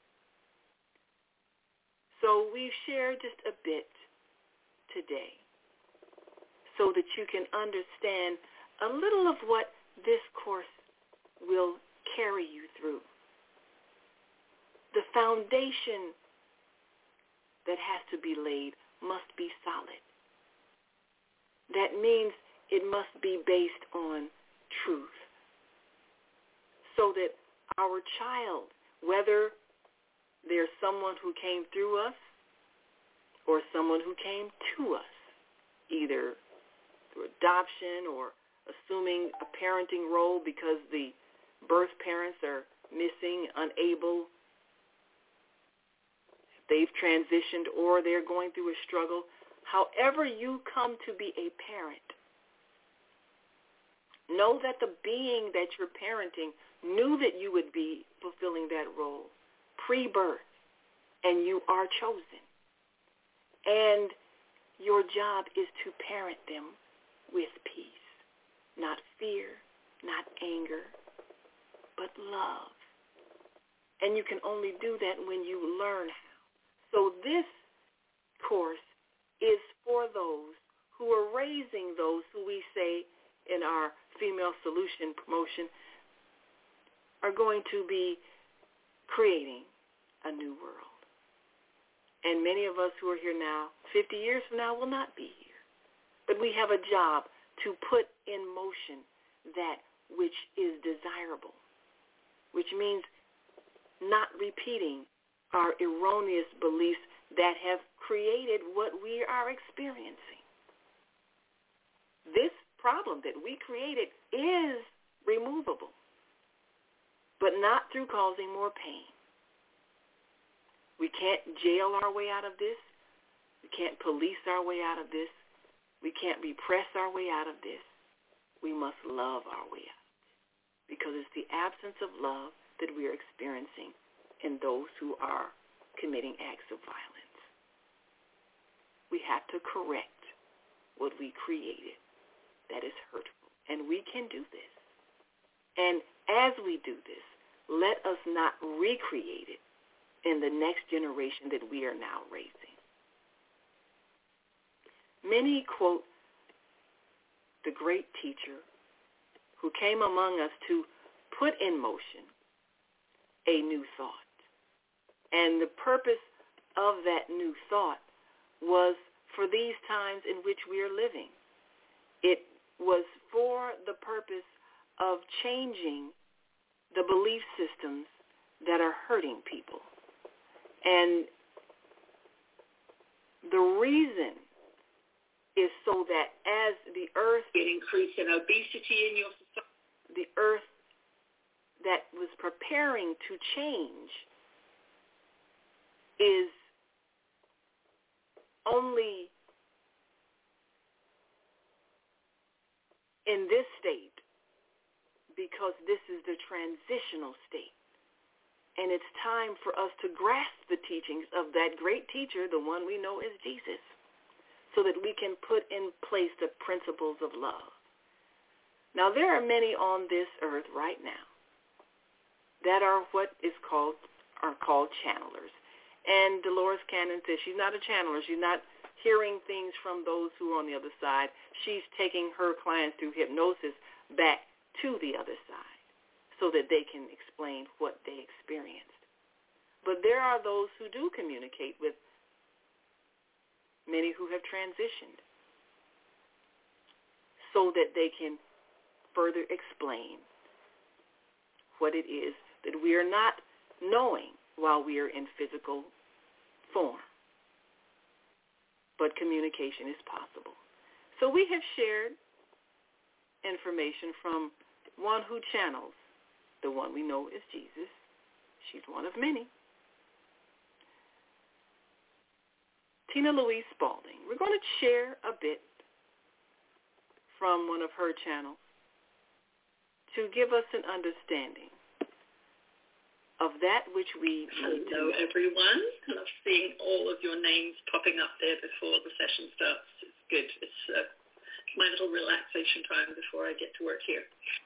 So we've shared just a bit today so that you can understand a little of what this course will carry you through. The foundation that has to be laid must be solid. That means it must be based on truth, so that our child, whether there's someone who came through us or someone who came to us, either through adoption or assuming a parenting role because the birth parents are missing, unable, they've transitioned, or they're going through a struggle. However you come to be a parent, Know that the being that you're parenting knew that you would be fulfilling that role pre-birth, and you are chosen. And your job is to parent them with peace, not fear, not anger, but love. And you can only do that when you learn how. So this course is for those who are raising those who we say in our Female Solution promotion are going to be creating a new world. And many of us who are here now, 50 years from now, will not be here. But we have a job to put in motion that which is desirable, which means not repeating our erroneous beliefs that have created what we are experiencing. This problem that we created is removable, but not through causing more pain. We can't jail our way out of this. We can't police our way out of this. We can't repress our way out of this. We must love our way out, because it's the absence of love that we are experiencing in those who are committing acts of violence. We have to correct what we created that is hurtful, and we can do this. And as we do this, let us not recreate it in the next generation that we are now raising. Many quote the great teacher who came among us to put in motion a new thought. And the purpose of that new thought was for these times in which we are living. It was for the purpose of changing the belief systems that are hurting people. And the reason is so that as the earth increase in obesity in your society, the earth that was preparing to change is only in this state because this is the transitional state. And it's time for us to grasp the teachings of that great teacher, the one we know as Jesus, so that we can put in place the principles of love. Now, there are many on this earth right now that are what is called channelers. And Dolores Cannon says she's not a channeler. She's not hearing things from those who are on the other side. She's taking her clients through hypnosis back to the other side so that they can explain what they experienced. But there are those who do communicate with many who have transitioned so that they can further explain what it is that we are not knowing while we are in physical form. But communication is possible. So we have shared information from one who channels the one we know as Jesus. She's one of many. Tina Louise Spalding. We're going to share a bit from one of her channels to give us an understanding of that which we need to know. Hello, everyone. Love seeing all of your names popping up there before the session starts. It's good. It's my little relaxation time before I get to work here.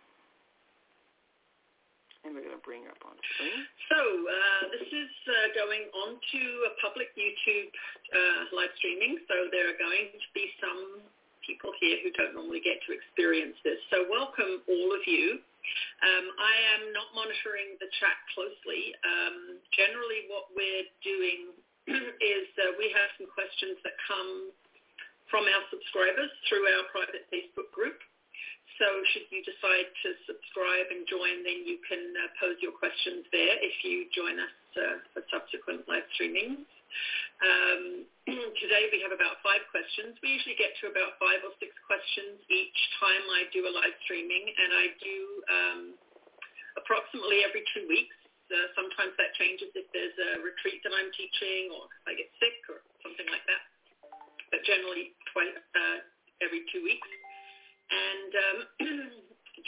And we're going to bring her up on the screen. So this is going on to a public YouTube live streaming. So there are going to be some people here who don't normally get to experience this. So welcome all of you. I am not monitoring the chat closely. Generally what we're doing is we have some questions that come from our subscribers through our private Facebook group. So should you decide to subscribe and join, then you can pose your questions there if you join us for subsequent live streamings. Today we have about 5 questions. We usually get to about 5 or 6 questions each time I do a live streaming, and I do approximately every 2 weeks. Sometimes that changes if there's a retreat that I'm teaching or if I get sick or something like that. But generally every 2 weeks. And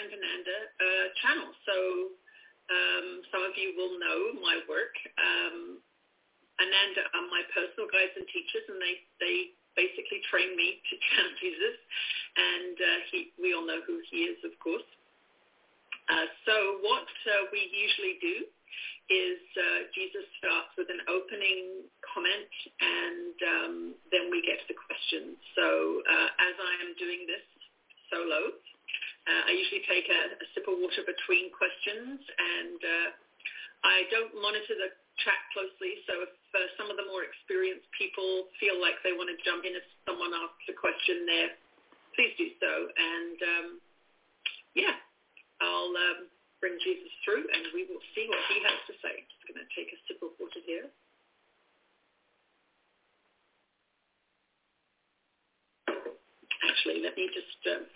and Ananda channel. So some of you will know my work. Ananda are my personal guides and teachers, and they basically train me to channel Jesus. And we all know who he is, of course. So what we usually do is Jesus starts with an opening comment, and then we get to the questions. So as I am doing this solo, I usually take a sip of water between questions, and I don't monitor the chat closely, so if some of the more experienced people feel like they want to jump in if someone asks a question there, please do so. And I'll bring Jesus through, and we will see what he has to say. Just going to take a sip of water here. Actually, let me just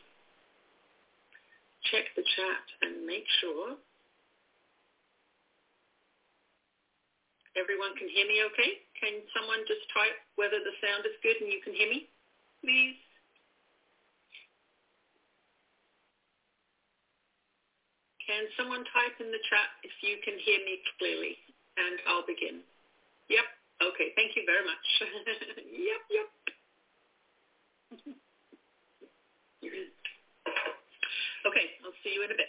check the chat and make sure everyone can hear me okay. Can someone just type whether the sound is good and you can hear me, please? Can someone type in the chat if you can hear me clearly? And I'll begin. Yep. Okay. Thank you very much. Yep. Okay. I'll see you in a bit.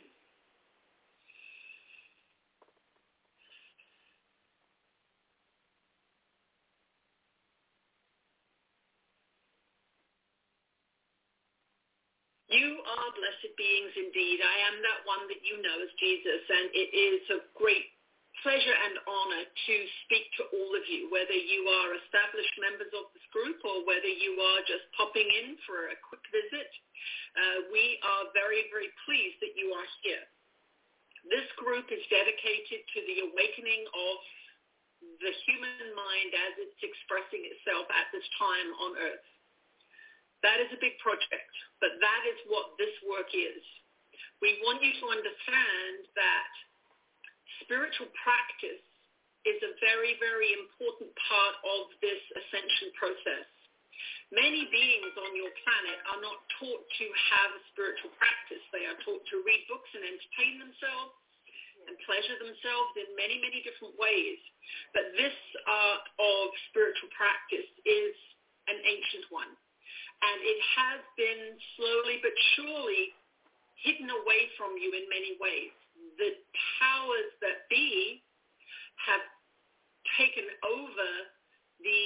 You are blessed beings indeed. I am that one that you know as Jesus, and it is a great pleasure and honor to speak to all of you, whether you are established members of this group or whether you are just popping in for a quick visit. We are very, very pleased that you are here. This group is dedicated to the awakening of the human mind as it's expressing itself at this time on earth. That is a big project, but that is what this work is. We want you to understand that spiritual practice is a very, very important part of this ascension process. Many beings on your planet are not taught to have a spiritual practice. They are taught to read books and entertain themselves and pleasure themselves in many, many different ways. But this art of spiritual practice is an ancient one. And it has been slowly but surely hidden away from you in many ways. The powers that be have taken over the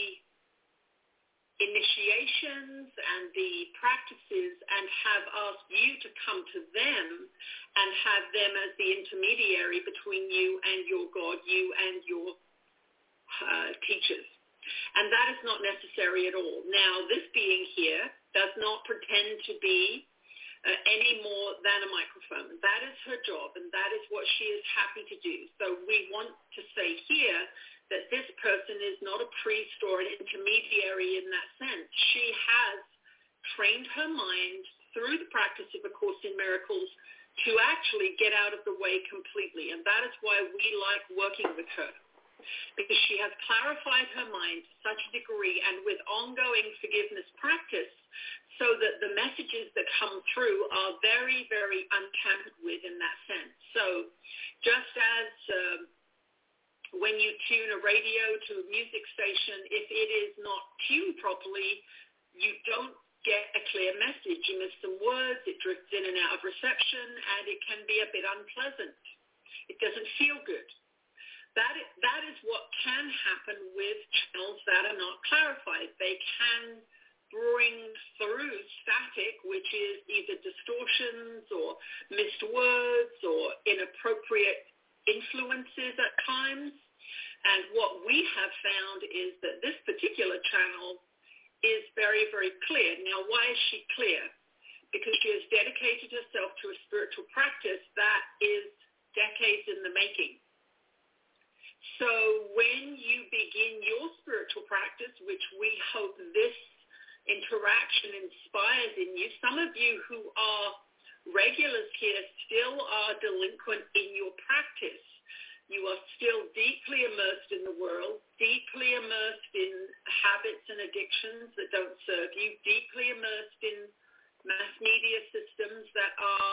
initiations and the practices and have asked you to come to them and have them as the intermediary between you and your God, you and your teachers. And that is not necessary at all. Now, this being here does not pretend to be any more than a microphone. That is her job, and that is what she is happy to do. So we want to say here that this person is not a priest or an intermediary in that sense. She has trained her mind through the practice of A Course in Miracles to actually get out of the way completely. And that is why we like working with her, because she has clarified her mind to such a degree and with ongoing forgiveness practice so that the messages that come through are very, very untampered with in that sense. So just as when you tune a radio to a music station, if it is not tuned properly, you don't get a clear message. You miss some words, it drifts in and out of reception, and it can be a bit unpleasant. It doesn't feel good. That is what can happen with channels that are not clarified. They can bring through static, which is either distortions or missed words or inappropriate influences at times. And what we have found is that this particular channel is very, very clear. Now, why is she clear? Because she has dedicated herself to a spiritual practice that is decades in the making. So when you begin your spiritual practice, which we hope this interaction inspires in you, some of you who are regulars here still are delinquent in your practice. You are still deeply immersed in the world, deeply immersed in habits and addictions that don't serve you, deeply immersed in mass media systems that are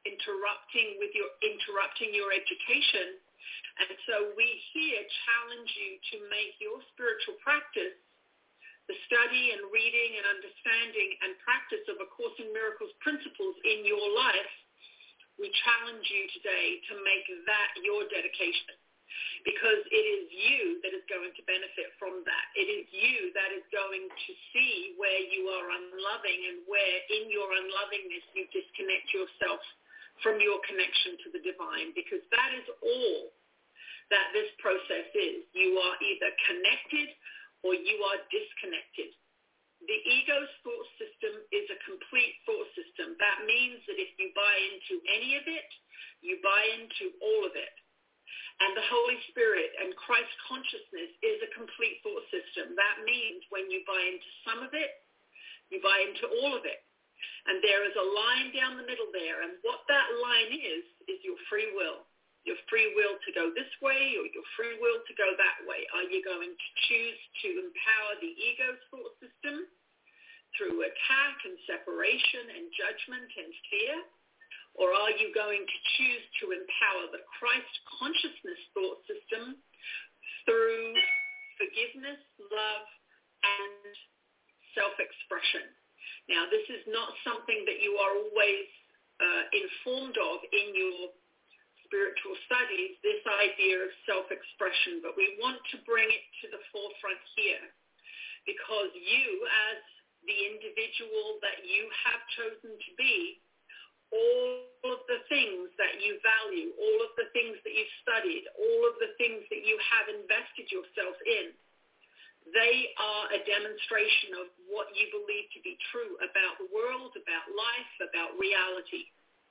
interrupting your education. And so we here challenge you to make your spiritual practice, the study and reading and understanding and practice of A Course in Miracles principles in your life. We challenge you today to make that your dedication, because it is you that is going to benefit from that. It is you that is going to see where you are unloving and where in your unlovingness you disconnect yourself from your connection to the divine, because that is all that this process is. You are either connected or you are disconnected. The ego's thought system is a complete thought system. That means that if you buy into any of it, you buy into all of it. And the Holy Spirit and Christ consciousness is a complete thought system. That means when you buy into some of it, you buy into all of it. And there is a line down the middle there. And what that line is your free will. Your free will to go this way or your free will to go that way. Are you going to choose to empower the ego's thought system through attack and separation and judgment and fear? Or are you going to choose to empower the Christ consciousness thought system through forgiveness, love, and self-expression? Now, this is not something that you are always informed of in your spiritual studies, this idea of self-expression, but we want to bring it to the forefront here, because you, as the individual that you have chosen to be, all of the things that you value, all of the things that you've studied, all of the things that you have invested yourself in, they are a demonstration of what you believe to be true about the world, about life, about reality.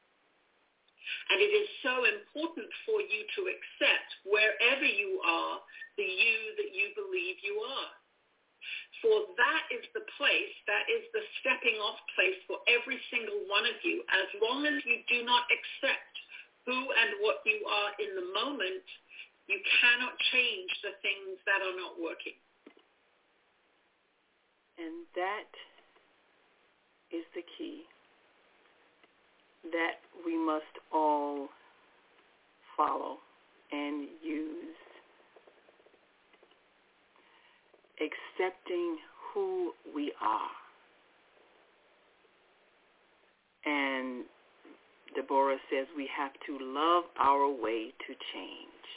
And it is so important for you to accept, wherever you are, the you that you believe you are. For that is the place, that is the stepping off place for every single one of you. As long as you do not accept who and what you are in the moment, you cannot change the things that are not working. And that is the key that we must all follow and use. Accepting who we are. And Deborah says we have to love our way to change.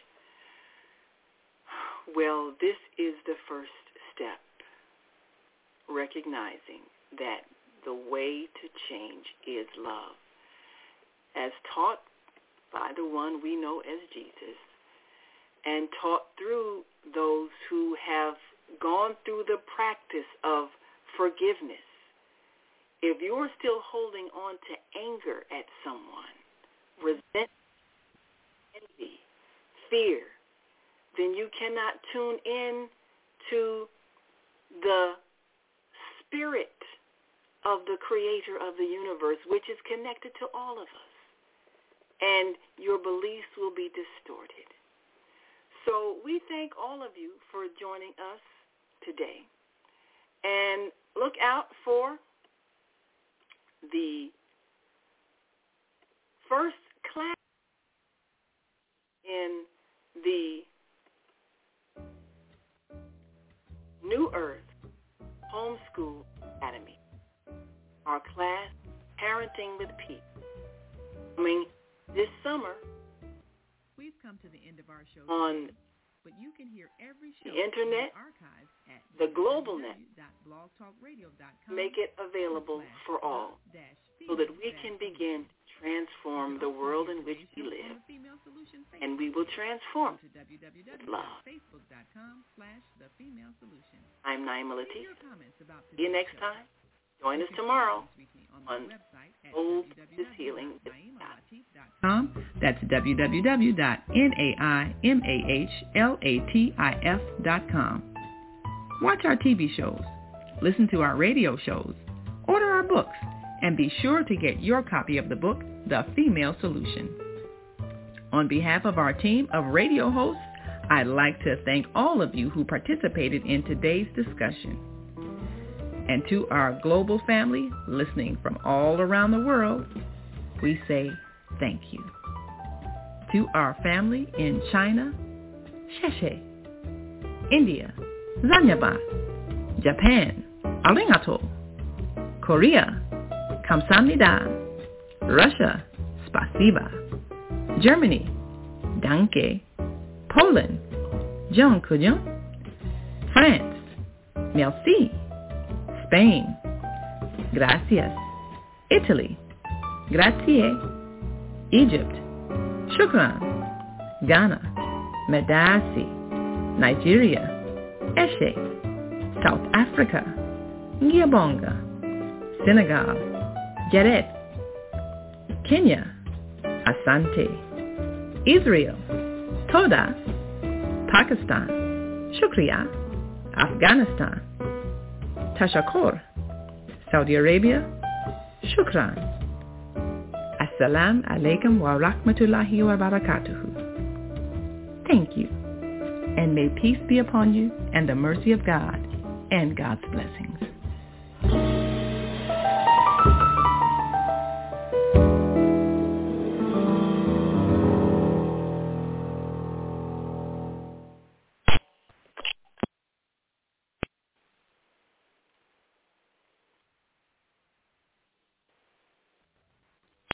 Well, this is the first step, recognizing that the way to change is love, as taught by the one we know as Jesus, and taught through those who have gone through the practice of forgiveness. If you're still holding on to anger at someone, resentment, envy, fear, then you cannot tune in to the spirit of the creator of the universe, which is connected to all of us. And your beliefs will be distorted. So we thank all of you for joining us today. And look out for the first class in the New Earth Homeschool Academy. Our class, Parenting with Peace, coming this summer. We've come to the end of our show on today, but you can hear every show the internet, archives at the global net. blogtalkradio.com. Make it available for all, so that we can begin to transform the world in which we live, and we will transform with love. I'm Naima Latif. See you next time. Join us tomorrow on Old is Healing. That's www.naimahlatif.com. Watch our TV shows, listen to our radio shows, order our books, and be sure to get your copy of the book, The Female Solution. On behalf of our team of radio hosts, I'd like to thank all of you who participated in today's discussion. And to our global family listening from all around the world, we say thank you. To our family in China, Sheshe. India, Zanyaba. Japan, Arigato. Korea, Kamsahamnida. Russia, Spasiba. Germany, Danke. Poland, Dziękuję. France, Merci. Spain, Gracias. Italy, Grazie. Egypt, Shukran. Ghana, Medasi. Nigeria, Eshe. South Africa, Ngiyabonga. Senegal, Jaret. Kenya, Asante. Israel, Toda. Pakistan, Shukriya. Afghanistan, Tashakkur. Saudi Arabia, Shukran. Assalamu alaikum wa rahmatullahi wa barakatuhu. Thank you, and may peace be upon you and the mercy of God and God's blessings.